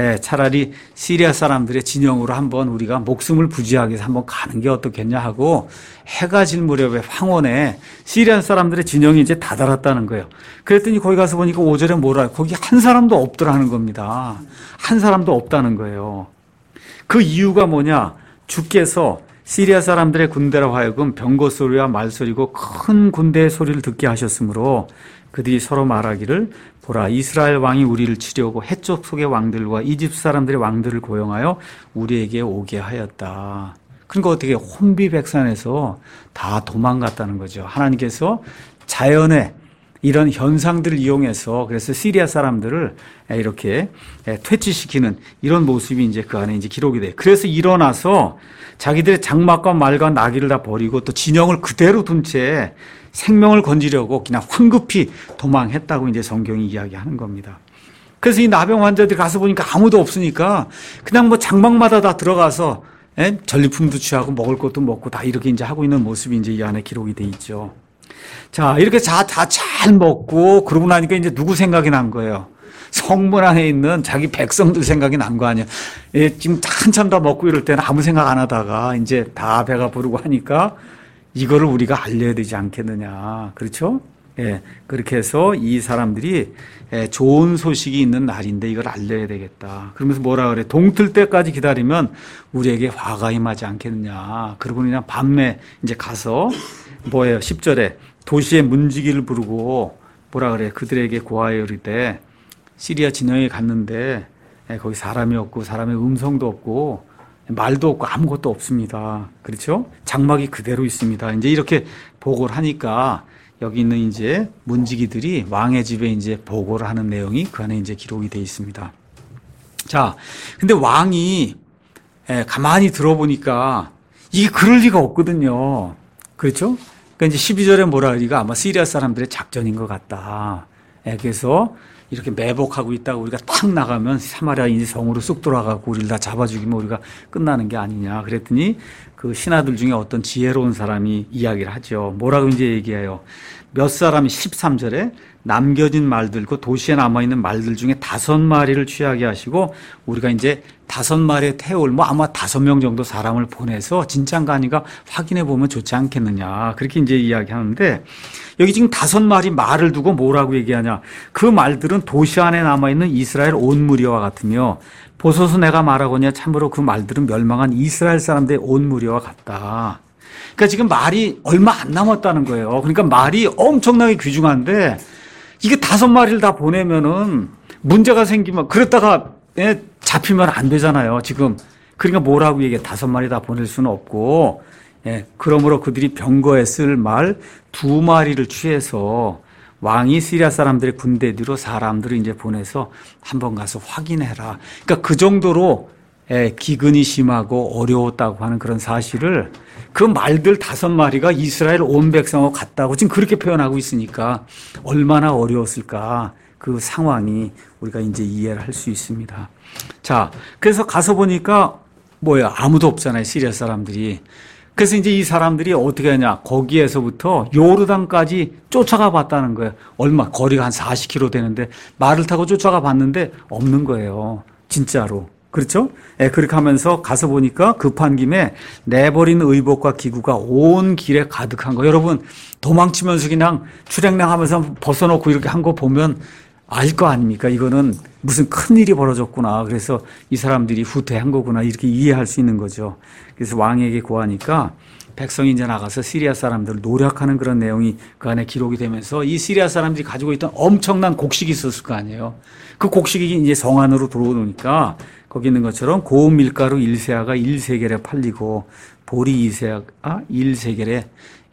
차라리 시리아 사람들의 진영으로 한번 우리가 목숨을 부지하기 위해서 한번 가는 게 어떻겠냐 하고 해가 질 무렵에 황혼에 시리아 사람들의 진영이 이제 다다랐다는 거예요. 그랬더니 거기 가서 보니까 5절에 뭐라 거기 한 사람도 없더라는 겁니다. 한 사람도 없다는 거예요. 그 이유가 뭐냐? 주께서 시리아 사람들의 군대로 하여금 병거 소리와 말소리고 큰 군대의 소리를 듣게 하셨으므로 그들이 서로 말하기를 보라 이스라엘 왕이 우리를 치려고 해쪽 속의 왕들과 이집트 사람들의 왕들을 고용하여 우리에게 오게 하였다. 그러니까 어떻게 혼비백산해서 다 도망갔다는 거죠. 하나님께서 자연의 이런 현상들을 이용해서 그래서 시리아 사람들을 이렇게 퇴치시키는 이런 모습이 이제 그 안에 이제 기록이 돼요. 그래서 일어나서 자기들의 장막과 말과 나귀를 다 버리고 또 진영을 그대로 둔 채 생명을 건지려고 그냥 황급히 도망했다고 이제 성경이 이야기하는 겁니다. 그래서 이 나병 환자들이 가서 보니까 아무도 없으니까 그냥 뭐 장막마다 다 들어가서 전리품도 취하고 먹을 것도 먹고 다 이렇게 이제 하고 있는 모습이 이제 이 안에 기록이 돼 있죠. 자, 이렇게 다 잘 먹고 그러고 나니까 이제 누구 생각이 난 거예요? 성문 안에 있는 자기 백성들 생각이 난 거 아니에요. 지금 한참 다 먹고 이럴 때는 아무 생각 안 하다가 이제 다 배가 부르고 하니까 이거를 우리가 알려야 되지 않겠느냐. 그렇죠? 그렇게 해서 이 사람들이 좋은 소식이 있는 날인데 이걸 알려야 되겠다. 그러면서 뭐라 그래? 동틀 때까지 기다리면 우리에게 화가 임하지 않겠느냐. 그러고 그냥 밤에 이제 가서 뭐예요? 10절에 도시의 문지기를 부르고 뭐라 그래? 그들에게 고하여 이르되 시리아 진영에 갔는데 거기 사람이 없고 사람의 음성도 없고 말도 없고 아무것도 없습니다. 그렇죠? 장막이 그대로 있습니다. 이제 이렇게 보고를 하니까 여기 있는 이제 문지기들이 왕의 집에 이제 보고를 하는 내용이 그 안에 이제 기록이 되어 있습니다. 자, 근데 왕이 가만히 들어보니까 이게 그럴 리가 없거든요. 그렇죠? 그러니까 이제 12절에 뭐라 그러니까 아마 시리아 사람들의 작전인 것 같다. 그래서 이렇게 매복하고 있다가 우리가 탁 나가면 사마리아 이제 성으로 쑥 돌아가고 우리를 다 잡아 죽이면 우리가 끝나는 게 아니냐. 그랬더니 그 신하들 중에 어떤 지혜로운 사람이 이야기를 하죠. 뭐라고 이제 얘기해요. 몇 사람이 13절에 남겨진 말들, 그 도시에 남아있는 말들 중에 5마리를 취하게 하시고 우리가 이제 5마리의 태울, 아마 5명 정도 사람을 보내서 진짜인가 아닌가 확인해 보면 좋지 않겠느냐. 그렇게 이제 이야기하는데 여기 지금 5마리 말을 두고 뭐라고 얘기하냐. 그 말들은 도시 안에 남아있는 이스라엘 온 무리와 같으며 보소서 내가 말하거냐 참으로 그 말들은 멸망한 이스라엘 사람들의 온 무리와 같다. 그러니까 지금 말이 얼마 안 남았다는 거예요. 그러니까 말이 엄청나게 귀중한데 이게 5마리를 다 보내면은 문제가 생기면 그랬다가 잡히면 안 되잖아요. 지금 그러니까 뭐라고 얘기해? 5마리 다 보낼 수는 없고 그러므로 그들이 병거에 쓸 말 2마리를 취해서 왕이 시리아 사람들의 군대 뒤로 사람들을 이제 보내서 한번 가서 확인해라. 그러니까 그 정도로 기근이 심하고 어려웠다고 하는 그런 사실을 그 말들 5마리가 이스라엘 온 백성하고 같다고 지금 그렇게 표현하고 있으니까 얼마나 어려웠을까 그 상황이 우리가 이제 이해를 할 수 있습니다. 자, 그래서 가서 보니까 아무도 없잖아요. 시리아 사람들이. 그래서 이제 이 사람들이 어떻게 하냐. 거기에서부터 요르단까지 쫓아가 봤다는 거예요. 거리가 한 40km 되는데 말을 타고 쫓아가 봤는데 없는 거예요. 진짜로. 그렇죠? 그렇게 하면서 가서 보니까 급한 김에 내버린 의복과 기구가 온 길에 가득한 거. 여러분, 도망치면서 그냥 출행량 하면서 벗어놓고 이렇게 한 거 보면 알 거 아닙니까? 이거는 무슨 큰 일이 벌어졌구나. 그래서 이 사람들이 후퇴한 거구나. 이렇게 이해할 수 있는 거죠. 그래서 왕에게 고하니까 백성이 이제 나가서 시리아 사람들을 노력하는 그런 내용이 그 안에 기록이 되면서 이 시리아 사람들이 가지고 있던 엄청난 곡식이 있었을 거 아니에요. 그 곡식이 이제 성 안으로 들어오니까 거기 있는 것처럼 고운 밀가루 1세아가 1세겔에 팔리고 보리 2세아가 1세겔에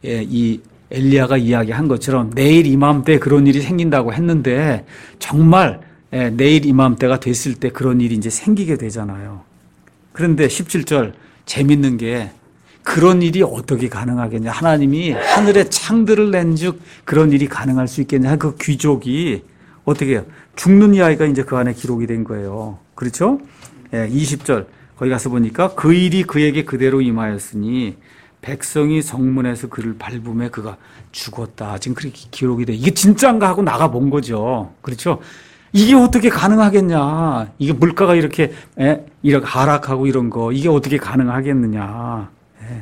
이 엘리야가 이야기한 것처럼 내일 이맘때 그런 일이 생긴다고 했는데 정말 내일 이맘때가 됐을 때 그런 일이 이제 생기게 되잖아요. 그런데 17절 재밌는 게 그런 일이 어떻게 가능하겠냐. 하나님이 하늘에 창들을 낸즉 그런 일이 가능할 수 있겠냐. 그 귀족이 어떻게 해요? 죽는 이 아이가 이제 그 안에 기록이 된 거예요. 그렇죠? 20절 거기 가서 보니까 그 일이 그에게 그대로 임하였으니 백성이 성문에서 그를 밟음에 그가 죽었다. 지금 그렇게 기록이 돼. 이게 진짜인가 하고 나가 본 거죠. 그렇죠? 이게 어떻게 가능하겠냐. 이게 물가가 이렇게 하락하고 이런 거 이게 어떻게 가능하겠느냐.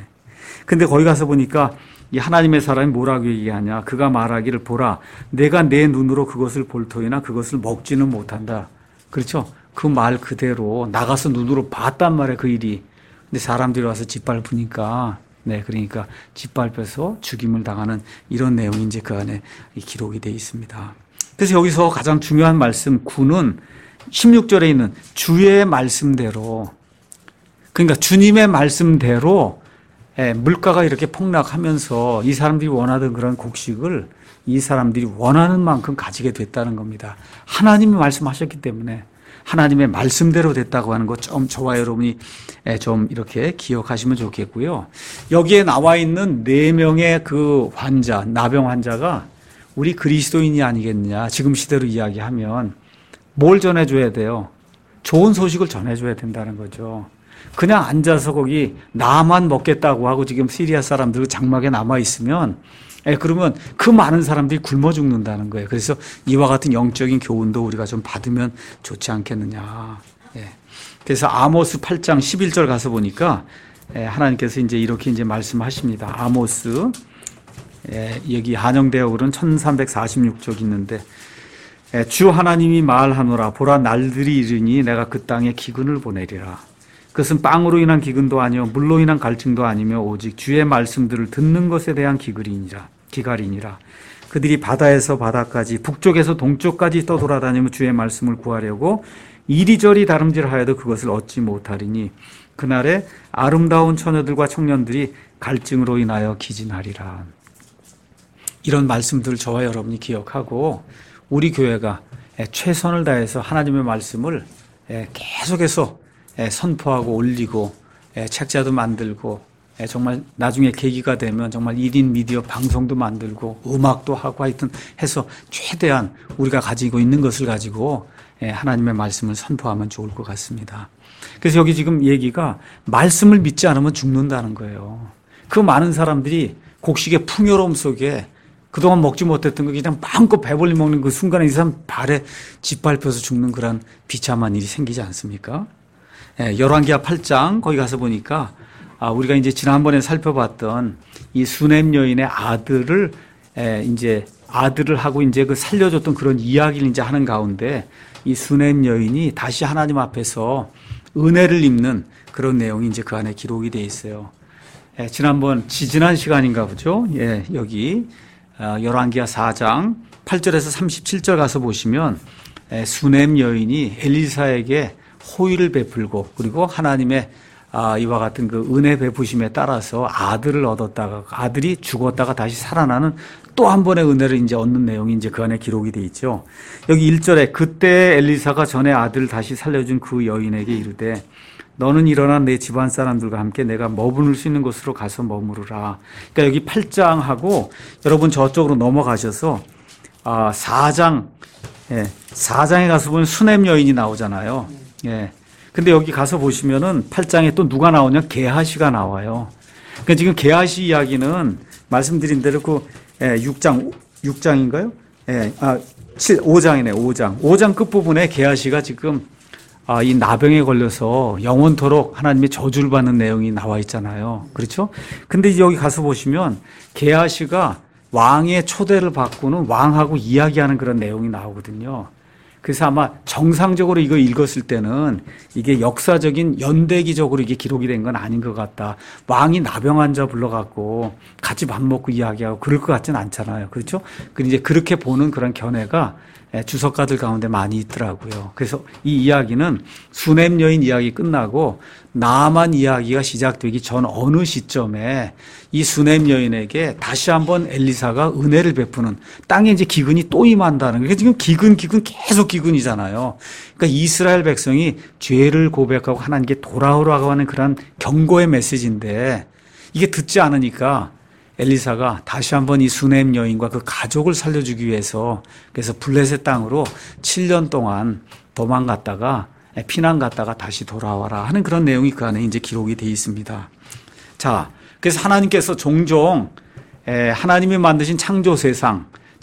근데 거기 가서 보니까 이 하나님의 사람이 뭐라고 얘기하냐. 그가 말하기를 보라. 내가 내 눈으로 그것을 볼 터이나 그것을 먹지는 못한다. 그렇죠? 그 말 그대로 나가서 눈으로 봤단 말이에요. 그 일이. 근데 사람들이 와서 짓밟으니까 그러니까 짓밟혀서 죽임을 당하는 이런 내용이 이제 그 안에 기록이 되어 있습니다. 그래서 여기서 가장 중요한 말씀 9는 16절에 있는 주의 말씀대로 그러니까 주님의 말씀대로 물가가 이렇게 폭락하면서 이 사람들이 원하던 그런 곡식을 이 사람들이 원하는 만큼 가지게 됐다는 겁니다. 하나님이 말씀하셨기 때문에 하나님의 말씀대로 됐다고 하는 것 좀 저와 여러분이 좀 이렇게 기억하시면 좋겠고요. 여기에 나와 있는 4명의 그 환자, 나병 환자가 우리 그리스도인이 아니겠느냐. 지금 시대로 이야기하면 뭘 전해줘야 돼요? 좋은 소식을 전해줘야 된다는 거죠. 그냥 앉아서 거기 나만 먹겠다고 하고 지금 시리아 사람들 장막에 남아있으면 그러면 그 많은 사람들이 굶어 죽는다는 거예요. 그래서 이와 같은 영적인 교훈도 우리가 좀 받으면 좋지 않겠느냐. 그래서 아모스 8장 11절 가서 보니까 하나님께서 이제 이렇게 이제 말씀하십니다. 아모스 여기 한영대역으로는 1346쪽 있는데 주 하나님이 말하노라 보라 날들이 이르니 내가 그 땅에 기근을 보내리라. 그것은 빵으로 인한 기근도 아니요 물로 인한 갈증도 아니며 오직 주의 말씀들을 듣는 것에 대한 기갈이니라. 그들이 바다에서 바다까지 북쪽에서 동쪽까지 떠돌아다니며 주의 말씀을 구하려고 이리저리 다름질하여도 그것을 얻지 못하리니 그날에 아름다운 처녀들과 청년들이 갈증으로 인하여 기진하리라. 이런 말씀들을 저와 여러분이 기억하고 우리 교회가 최선을 다해서 하나님의 말씀을 계속해서 선포하고 올리고 책자도 만들고 정말 나중에 계기가 되면 정말 1인 미디어 방송도 만들고 음악도 하고 하여튼 해서 최대한 우리가 가지고 있는 것을 가지고 하나님의 말씀을 선포하면 좋을 것 같습니다. 그래서 여기 지금 얘기가 말씀을 믿지 않으면 죽는다는 거예요. 그 많은 사람들이 곡식의 풍요로움 속에 그동안 먹지 못했던 거 그냥 마음껏 배불리 먹는 그 순간에 이 사람 발에 짓밟혀서 죽는 그런 비참한 일이 생기지 않습니까? 열왕기하 8장 거기 가서 보니까 우리가 이제 지난번에 살펴봤던 이 수넴 여인의 아들을 이제 아들을 하고 이제 그 살려줬던 그런 이야기를 이제 하는 가운데 이 수넴 여인이 다시 하나님 앞에서 은혜를 입는 그런 내용이 이제 그 안에 기록이 돼 있어요. 지난 시간인가 보죠. 여기 열왕기하 4장 8절에서 37절 가서 보시면 수넴 여인이 엘리사에게 호의를 베풀고 그리고 하나님의 이와 같은 그 은혜 베푸심에 따라서 아들을 얻었다가 아들이 죽었다가 다시 살아나는 또 한 번의 은혜를 이제 얻는 내용이 이제 그 안에 기록이 돼 있죠. 여기 1절에 그때 엘리사가 전에 아들을 다시 살려준 그 여인에게 이르되 너는 일어나 내 집안 사람들과 함께 내가 머무를 수 있는 곳으로 가서 머무르라. 그러니까 여기 8장하고 여러분 저쪽으로 넘어가셔서 4장에 가서 보면 수넴 여인이 나오잖아요. 근데 여기 가서 보시면은 8장에 또 누가 나오냐? 게하시가 나와요. 그러니까 지금 게하시 이야기는 말씀드린 대로 그 6장인가요? 5장이네, 5장. 5장 끝부분에 게하시가 지금 이 나병에 걸려서 영원토록 하나님의 저주를 받는 내용이 나와 있잖아요. 그렇죠? 근데 여기 가서 보시면 게하시가 왕의 초대를 받고는 왕하고 이야기하는 그런 내용이 나오거든요. 그래서 아마 정상적으로 이거 읽었을 때는 이게 역사적인 연대기적으로 이게 기록이 된 건 아닌 것 같다. 왕이 나병 환자 불러갖고 같이 밥 먹고 이야기하고 그럴 것 같진 않잖아요. 그렇죠? 근데 이제 그렇게 보는 그런 견해가 주석가들 가운데 많이 있더라고요. 그래서 이 이야기는 수넴 여인 이야기 끝나고 나만 이야기가 시작되기 전 어느 시점에 이 수넴 여인에게 다시 한번 엘리사가 은혜를 베푸는 땅에 이제 기근이 또 임한다는 게 지금 기근 계속 기근이잖아요. 그러니까 이스라엘 백성이 죄를 고백하고 하나님께 돌아오라고 하는 그런 경고의 메시지인데 이게 듣지 않으니까 엘리사가 다시 한번 이 수넴 여인과 그 가족을 살려주기 위해서 그래서 블레셋 땅으로 7년 동안 도망갔다가 피난 갔다가 다시 돌아와라 하는 그런 내용이 그 안에 이제 기록이 되어 있습니다. 자, 그래서 하나님께서 종종 하나님이 만드신 창조 세상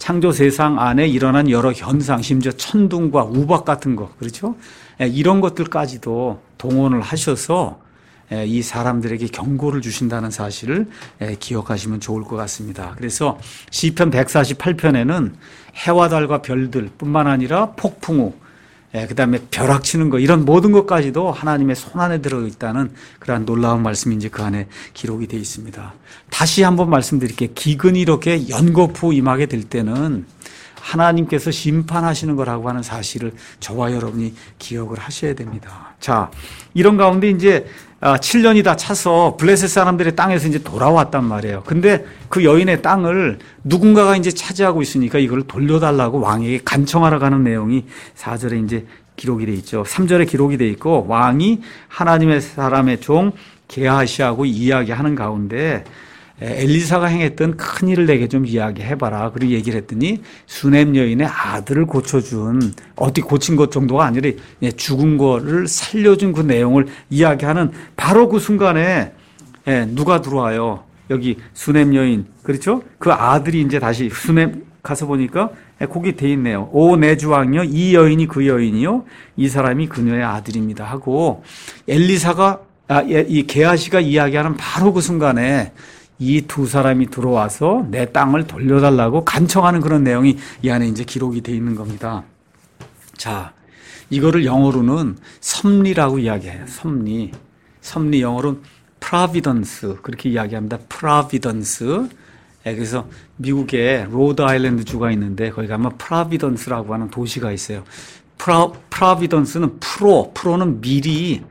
안에 일어난 여러 현상, 심지어 천둥과 우박 같은 것, 그렇죠? 이런 것들까지도 동원을 하셔서 이 사람들에게 경고를 주신다는 사실을 기억하시면 좋을 것 같습니다. 그래서 시편 148편에는 해와 달과 별들 뿐만 아니라 폭풍우, 그다음에 벼락치는 것 이런 모든 것까지도 하나님의 손안에 들어있다는 그러한 놀라운 말씀이 이제 그 안에 기록이 되어 있습니다. 다시 한번 말씀드릴게요. 기근이 이렇게 연거푸 임하게 될 때는 하나님께서 심판하시는 거라고 하는 사실을 저와 여러분이 기억을 하셔야 됩니다. 자, 이런 가운데 이제 7년이 다 차서 블레셋 사람들의 땅에서 이제 돌아왔단 말이에요. 근데 그 여인의 땅을 누군가가 이제 차지하고 있으니까 이걸 돌려달라고 왕에게 간청하러 가는 내용이 4절에 이제 기록이 돼 있죠. 3절에 기록이 돼 있고 왕이 하나님의 사람의 종 게하시하고 이야기하는 가운데 엘리사가 행했던 큰 일을 내게 좀 이야기해봐라. 그리고 얘기를 했더니 수넴 여인의 아들을 고쳐준 어떻게 고친 것 정도가 아니라 죽은 거를 살려준 그 내용을 이야기하는 바로 그 순간에 누가 들어와요. 여기 수넴 여인 그렇죠? 그 아들이 이제 다시 수넴 가서 보니까 거기 돼 있네요. 오 내 주왕이여 이 여인이 그 여인이요 이 사람이 그녀의 아들입니다 하고 엘리사가 이 게하시가 이야기하는 바로 그 순간에 이 두 사람이 들어와서 내 땅을 돌려달라고 간청하는 그런 내용이 이 안에 이제 기록이 되어 있는 겁니다. 자, 이거를 영어로는 섭리라고 이야기해요. 섭리. 섭리 영어로는 providence 그렇게 이야기합니다. providence. 그래서 미국에 로드 아일랜드 주가 있는데 거기 가면 프로비던스라고 하는 도시가 있어요. 프로비던스는 프로는 미리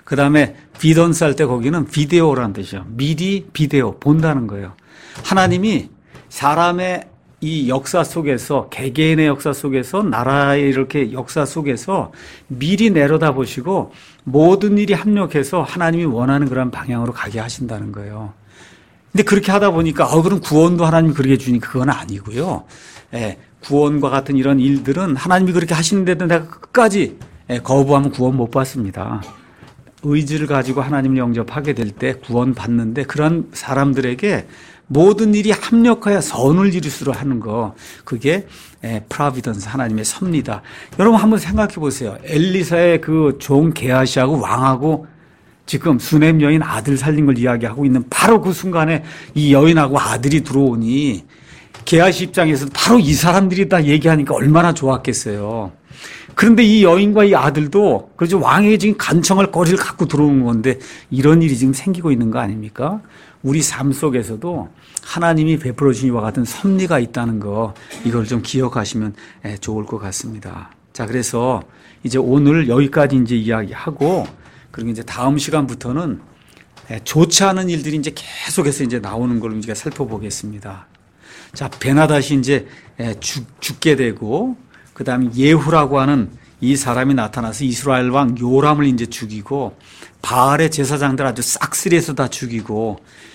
그 다음에 비던스 할 때 거기는 비데오라는 뜻이죠. 미리 비데오, 본다는 거예요. 하나님이 사람의 이 역사 속에서, 개개인의 역사 속에서, 나라의 이렇게 역사 속에서 미리 내려다보시고 모든 일이 합력해서 하나님이 원하는 그런 방향으로 가게 하신다는 거예요. 근데 그렇게 하다 보니까, 그럼 구원도 하나님이 그렇게 주니까 그건 아니고요. 예, 구원과 같은 이런 일들은 하나님이 그렇게 하시는데도 내가 끝까지 거부하면 구원 못 받습니다. 의지를 가지고 하나님을 영접하게 될 때 구원 받는데, 그런 사람들에게 모든 일이 합력하여 선을 이루수록 하는 거, 그게 프라비던스, 하나님의 섭리다. 여러분 한번 생각해 보세요. 엘리사의 그 종 게하시하고 왕하고 지금 수넴 여인 아들 살린 걸 이야기하고 있는 바로 그 순간에 이 여인하고 아들이 들어오니 게하시 입장에서는 바로 이 사람들이 다 얘기하니까 얼마나 좋았겠어요. 그런데 이 여인과 이 아들도 그래서 왕에게 지금 간청할 거리를 갖고 들어오는 건데 이런 일이 지금 생기고 있는 거 아닙니까? 우리 삶 속에서도 하나님이 베풀어 주신 이와 같은 섭리가 있다는 거, 이걸 좀 기억하시면 좋을 것 같습니다. 자, 그래서 이제 오늘 여기까지 이제 이야기하고, 그리고 이제 다음 시간부터는 좋지 않은 일들이 이제 계속해서 이제 나오는 걸 우리가 살펴보겠습니다. 자, 베나닷이 이제 죽게 되고, 그 다음에 예후라고 하는 이 사람이 나타나서 이스라엘 왕 요람을 이제 죽이고, 바알의 제사장들 아주 싹쓸이해서 다 죽이고,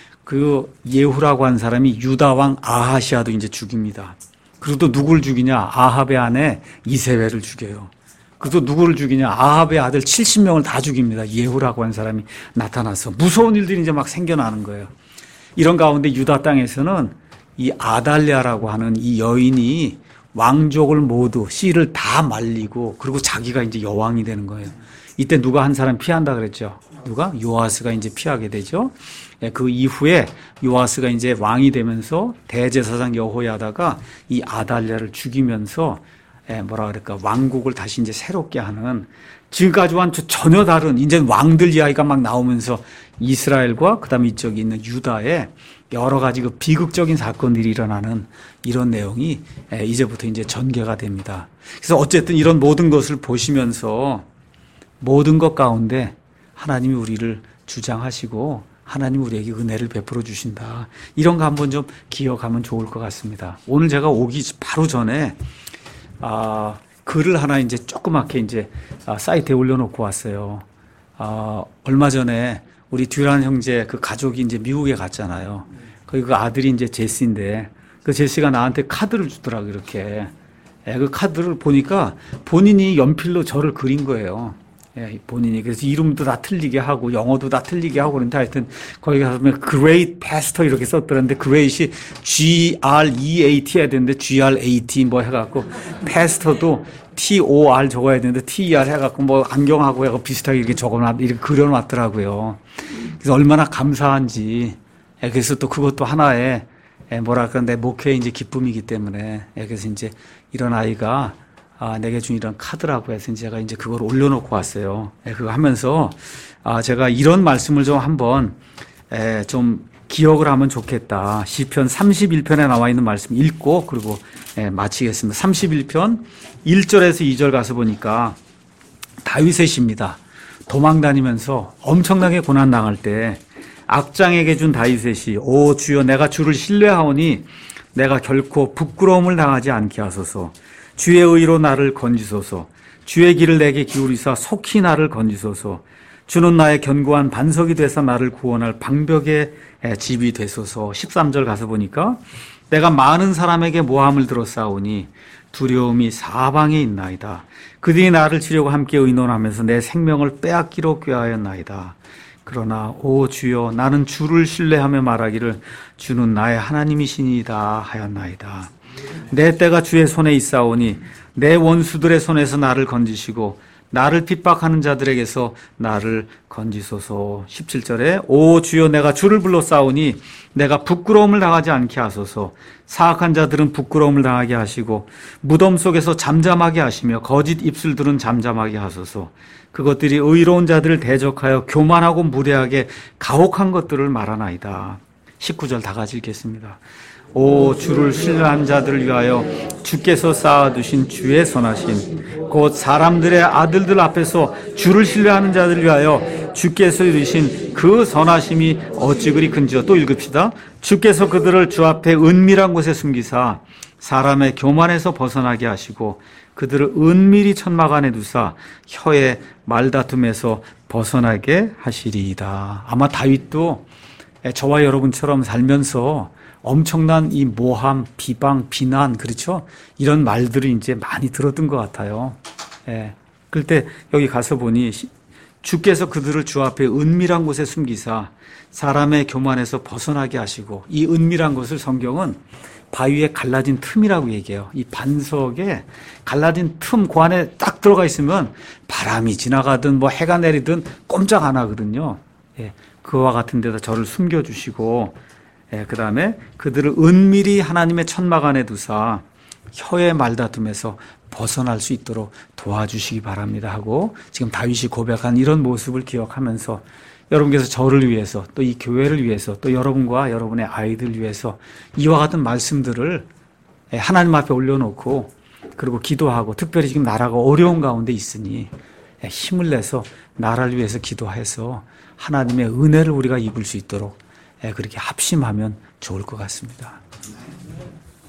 그 예후라고 하는 사람이 유다 왕 아하시아도 이제 죽입니다. 그리고 또 누구를 죽이냐? 아합의 아내 이세벨을 죽여요. 그리고 또 누구를 죽이냐? 아합의 아들 70명을 다 죽입니다. 예후라고 하는 사람이 나타나서 무서운 일들이 이제 막 생겨나는 거예요. 이런 가운데 유다 땅에서는 이 아달랴라고 하는 이 여인이 왕족을 모두 씨를 다 말리고, 그리고 자기가 이제 여왕이 되는 거예요. 이때 누가 한 사람 피한다 그랬죠? 누가? 요아스가 이제 피하게 되죠. 그 이후에 요아스가 이제 왕이 되면서 대제사장 여호야다가 이 아달랴를 죽이면서 뭐라 그럴까, 왕국을 다시 이제 새롭게 하는, 지금까지와는 전혀 다른 이제 왕들 이야기가 막 나오면서 이스라엘과 그다음에 이쪽에 있는 유다에 여러 가지 그 비극적인 사건들이 일어나는 이런 내용이 이제부터 이제 전개가 됩니다. 그래서 어쨌든 이런 모든 것을 보시면서 모든 것 가운데 하나님이 우리를 주장하시고 하나님이 우리에게 은혜를 베풀어 주신다. 이런 거 한번 좀 기억하면 좋을 것 같습니다. 오늘 제가 오기 바로 전에 글을 하나 이제 조그맣게 이제 사이트에 올려놓고 왔어요. 얼마 전에 우리 듀란 형제 그 가족이 이제 미국에 갔잖아요. 거기 그 아들이 이제 제시인데, 그 제시가 나한테 카드를 주더라고, 이렇게. 그 카드를 보니까 본인이 연필로 저를 그린 거예요. 본인이. 그래서 이름도 다 틀리게 하고, 영어도 다 틀리게 하고, 그런데 하여튼, 거기 가서 Great Pastor 이렇게 썼더란데, Great이 G-R-E-A-T 해야 되는데, G-R-A-T 뭐 해갖고, Pastor도 T-O-R 적어야 되는데, T-E-R 해갖고, 뭐, 안경하고 해갖고 비슷하게 이렇게 이렇게 그려놨더라고요. 그래서 얼마나 감사한지. 그래서 또 그것도 하나의, 뭐랄까, 내 목회의 이제 기쁨이기 때문에, 그래서 이제 이런 아이가 내게 준 이런 카드라고 해서 제가 이제 그걸 올려놓고 왔어요. 그거 하면서 제가 이런 말씀을 좀 한번 좀 기억을 하면 좋겠다. 시편 31편에 나와 있는 말씀 읽고 그리고 마치겠습니다. 31편 1절에서 2절 가서 보니까 다윗의 시입니다. 도망 다니면서 엄청나게 고난 당할 때 악장에게 준 다윗의 시. 오 주여, 내가 주를 신뢰하오니 내가 결코 부끄러움을 당하지 않게 하소서. 주의 의로 나를 건지소서. 주의 길을 내게 기울이사 속히 나를 건지소서. 주는 나의 견고한 반석이 되사 나를 구원할 방벽의 집이 되소서. 13절 가서 보니까 내가 많은 사람에게 모함을 들었사오니 두려움이 사방에 있나이다. 그들이 나를 치려고 함께 의논하면서 내 생명을 빼앗기로 꾀하였나이다. 그러나 오 주여, 나는 주를 신뢰하며 말하기를 주는 나의 하나님이시니이다 하였나이다. 내 때가 주의 손에 있사오니 내 원수들의 손에서 나를 건지시고 나를 핍박하는 자들에게서 나를 건지소서. 17절에 오 주여, 내가 주를 불렀사오니 내가 부끄러움을 당하지 않게 하소서. 사악한 자들은 부끄러움을 당하게 하시고 무덤 속에서 잠잠하게 하시며 거짓 입술들은 잠잠하게 하소서. 그것들이 의로운 자들을 대적하여 교만하고 무례하게 가혹한 것들을 말하나이다. 19절 다 같이 읽겠습니다. 오 주를 신뢰한 자들을 위하여 주께서 쌓아두신 주의 선하심, 곧 사람들의 아들들 앞에서 주를 신뢰하는 자들을 위하여 주께서 이루신 그 선하심이 어찌 그리 큰지요. 또 읽읍시다. 주께서 그들을 주 앞에 은밀한 곳에 숨기사 사람의 교만에서 벗어나게 하시고 그들을 은밀히 천막 안에 두사 혀의 말다툼에서 벗어나게 하시리이다. 아마 다윗도 저와 여러분처럼 살면서 엄청난 이 모함, 비방, 비난, 그렇죠? 이런 말들을 이제 많이 들었던 것 같아요. 예. 그때 여기 가서 보니 주께서 그들을 주 앞에 은밀한 곳에 숨기사 사람의 교만에서 벗어나게 하시고, 이 은밀한 곳을 성경은 바위에 갈라진 틈이라고 얘기해요. 이 반석에 갈라진 틈, 그 안에 딱 들어가 있으면 바람이 지나가든 뭐 해가 내리든 꼼짝 안 하거든요. 예. 그와 같은 데다 저를 숨겨주시고, 예, 그 다음에 그들을 은밀히 하나님의 천막 안에 두사 혀의 말다툼에서 벗어날 수 있도록 도와주시기 바랍니다 하고, 지금 다윗이 고백한 이런 모습을 기억하면서 여러분께서 저를 위해서, 또 이 교회를 위해서, 또 여러분과 여러분의 아이들 위해서 이와 같은 말씀들을 하나님 앞에 올려놓고, 그리고 기도하고, 특별히 지금 나라가 어려운 가운데 있으니 힘을 내서 나라를 위해서 기도해서 하나님의 은혜를 우리가 입을 수 있도록 그렇게 합심하면 좋을 것 같습니다.